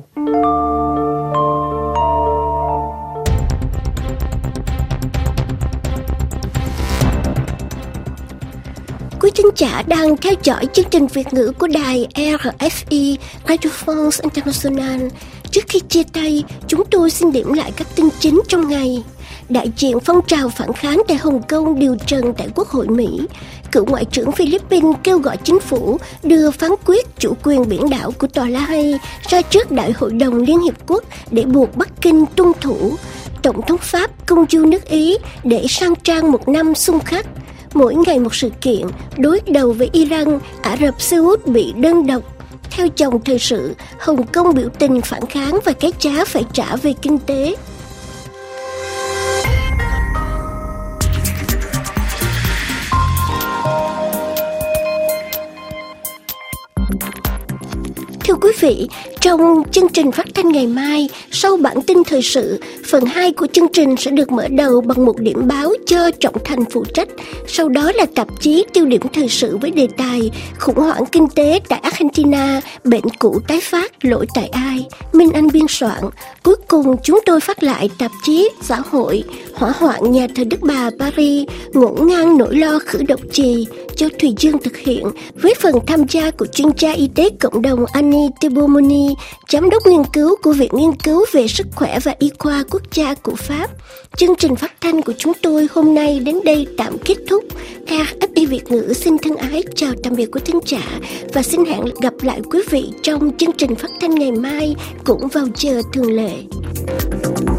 Quý thính giả đang theo dõi chương trình Việt ngữ của đài RFI, Radio France International. Trước khi chia tay, chúng tôi xin điểm lại các tin chính trong ngày. Đại diện phong trào phản kháng tại Hồng Kông điều trần tại Quốc hội Mỹ. Cựu Ngoại trưởng Philippines kêu gọi chính phủ đưa phán quyết chủ quyền biển đảo của Tòa La Hay ra trước Đại hội đồng Liên Hiệp Quốc để buộc Bắc Kinh tuân thủ. Tổng thống Pháp công du nước Ý để sang trang một năm xung khắc. Mỗi ngày một sự kiện, đối đầu với Iran, Ả Rập Xê Út bị đơn độc. Theo dòng thời sự, Hồng Kông biểu tình phản kháng và cái giá phải trả về kinh tế. Thưa quý vị, trong chương trình phát thanh ngày mai, sau bản tin thời sự, phần 2 của chương trình sẽ được mở đầu bằng một điểm báo cho Trọng Thành phụ trách. Sau đó là tạp chí Tiêu điểm thời sự với đề tài khủng hoảng kinh tế tại Argentina, bệnh cũ tái phát, lỗi tại ai? Minh Anh biên soạn. Cuối cùng chúng tôi phát lại tạp chí Xã hội, hỏa hoạn nhà thờ Đức Bà Paris, ngổn ngang nỗi lo khử độc chì, cho Thùy Dương thực hiện với phần tham gia của chuyên gia y tế cộng đồng Annie Tebomoni, giám đốc nghiên cứu của Viện Nghiên cứu về Sức khỏe và Y khoa Quốc gia của Pháp. Chương trình phát thanh của chúng tôi hôm nay đến đây tạm kết thúc. RFI Việt ngữ xin thân ái chào tạm biệt quý thính giả và xin hẹn gặp lại quý vị trong chương trình phát thanh ngày mai cũng vào giờ thường lệ.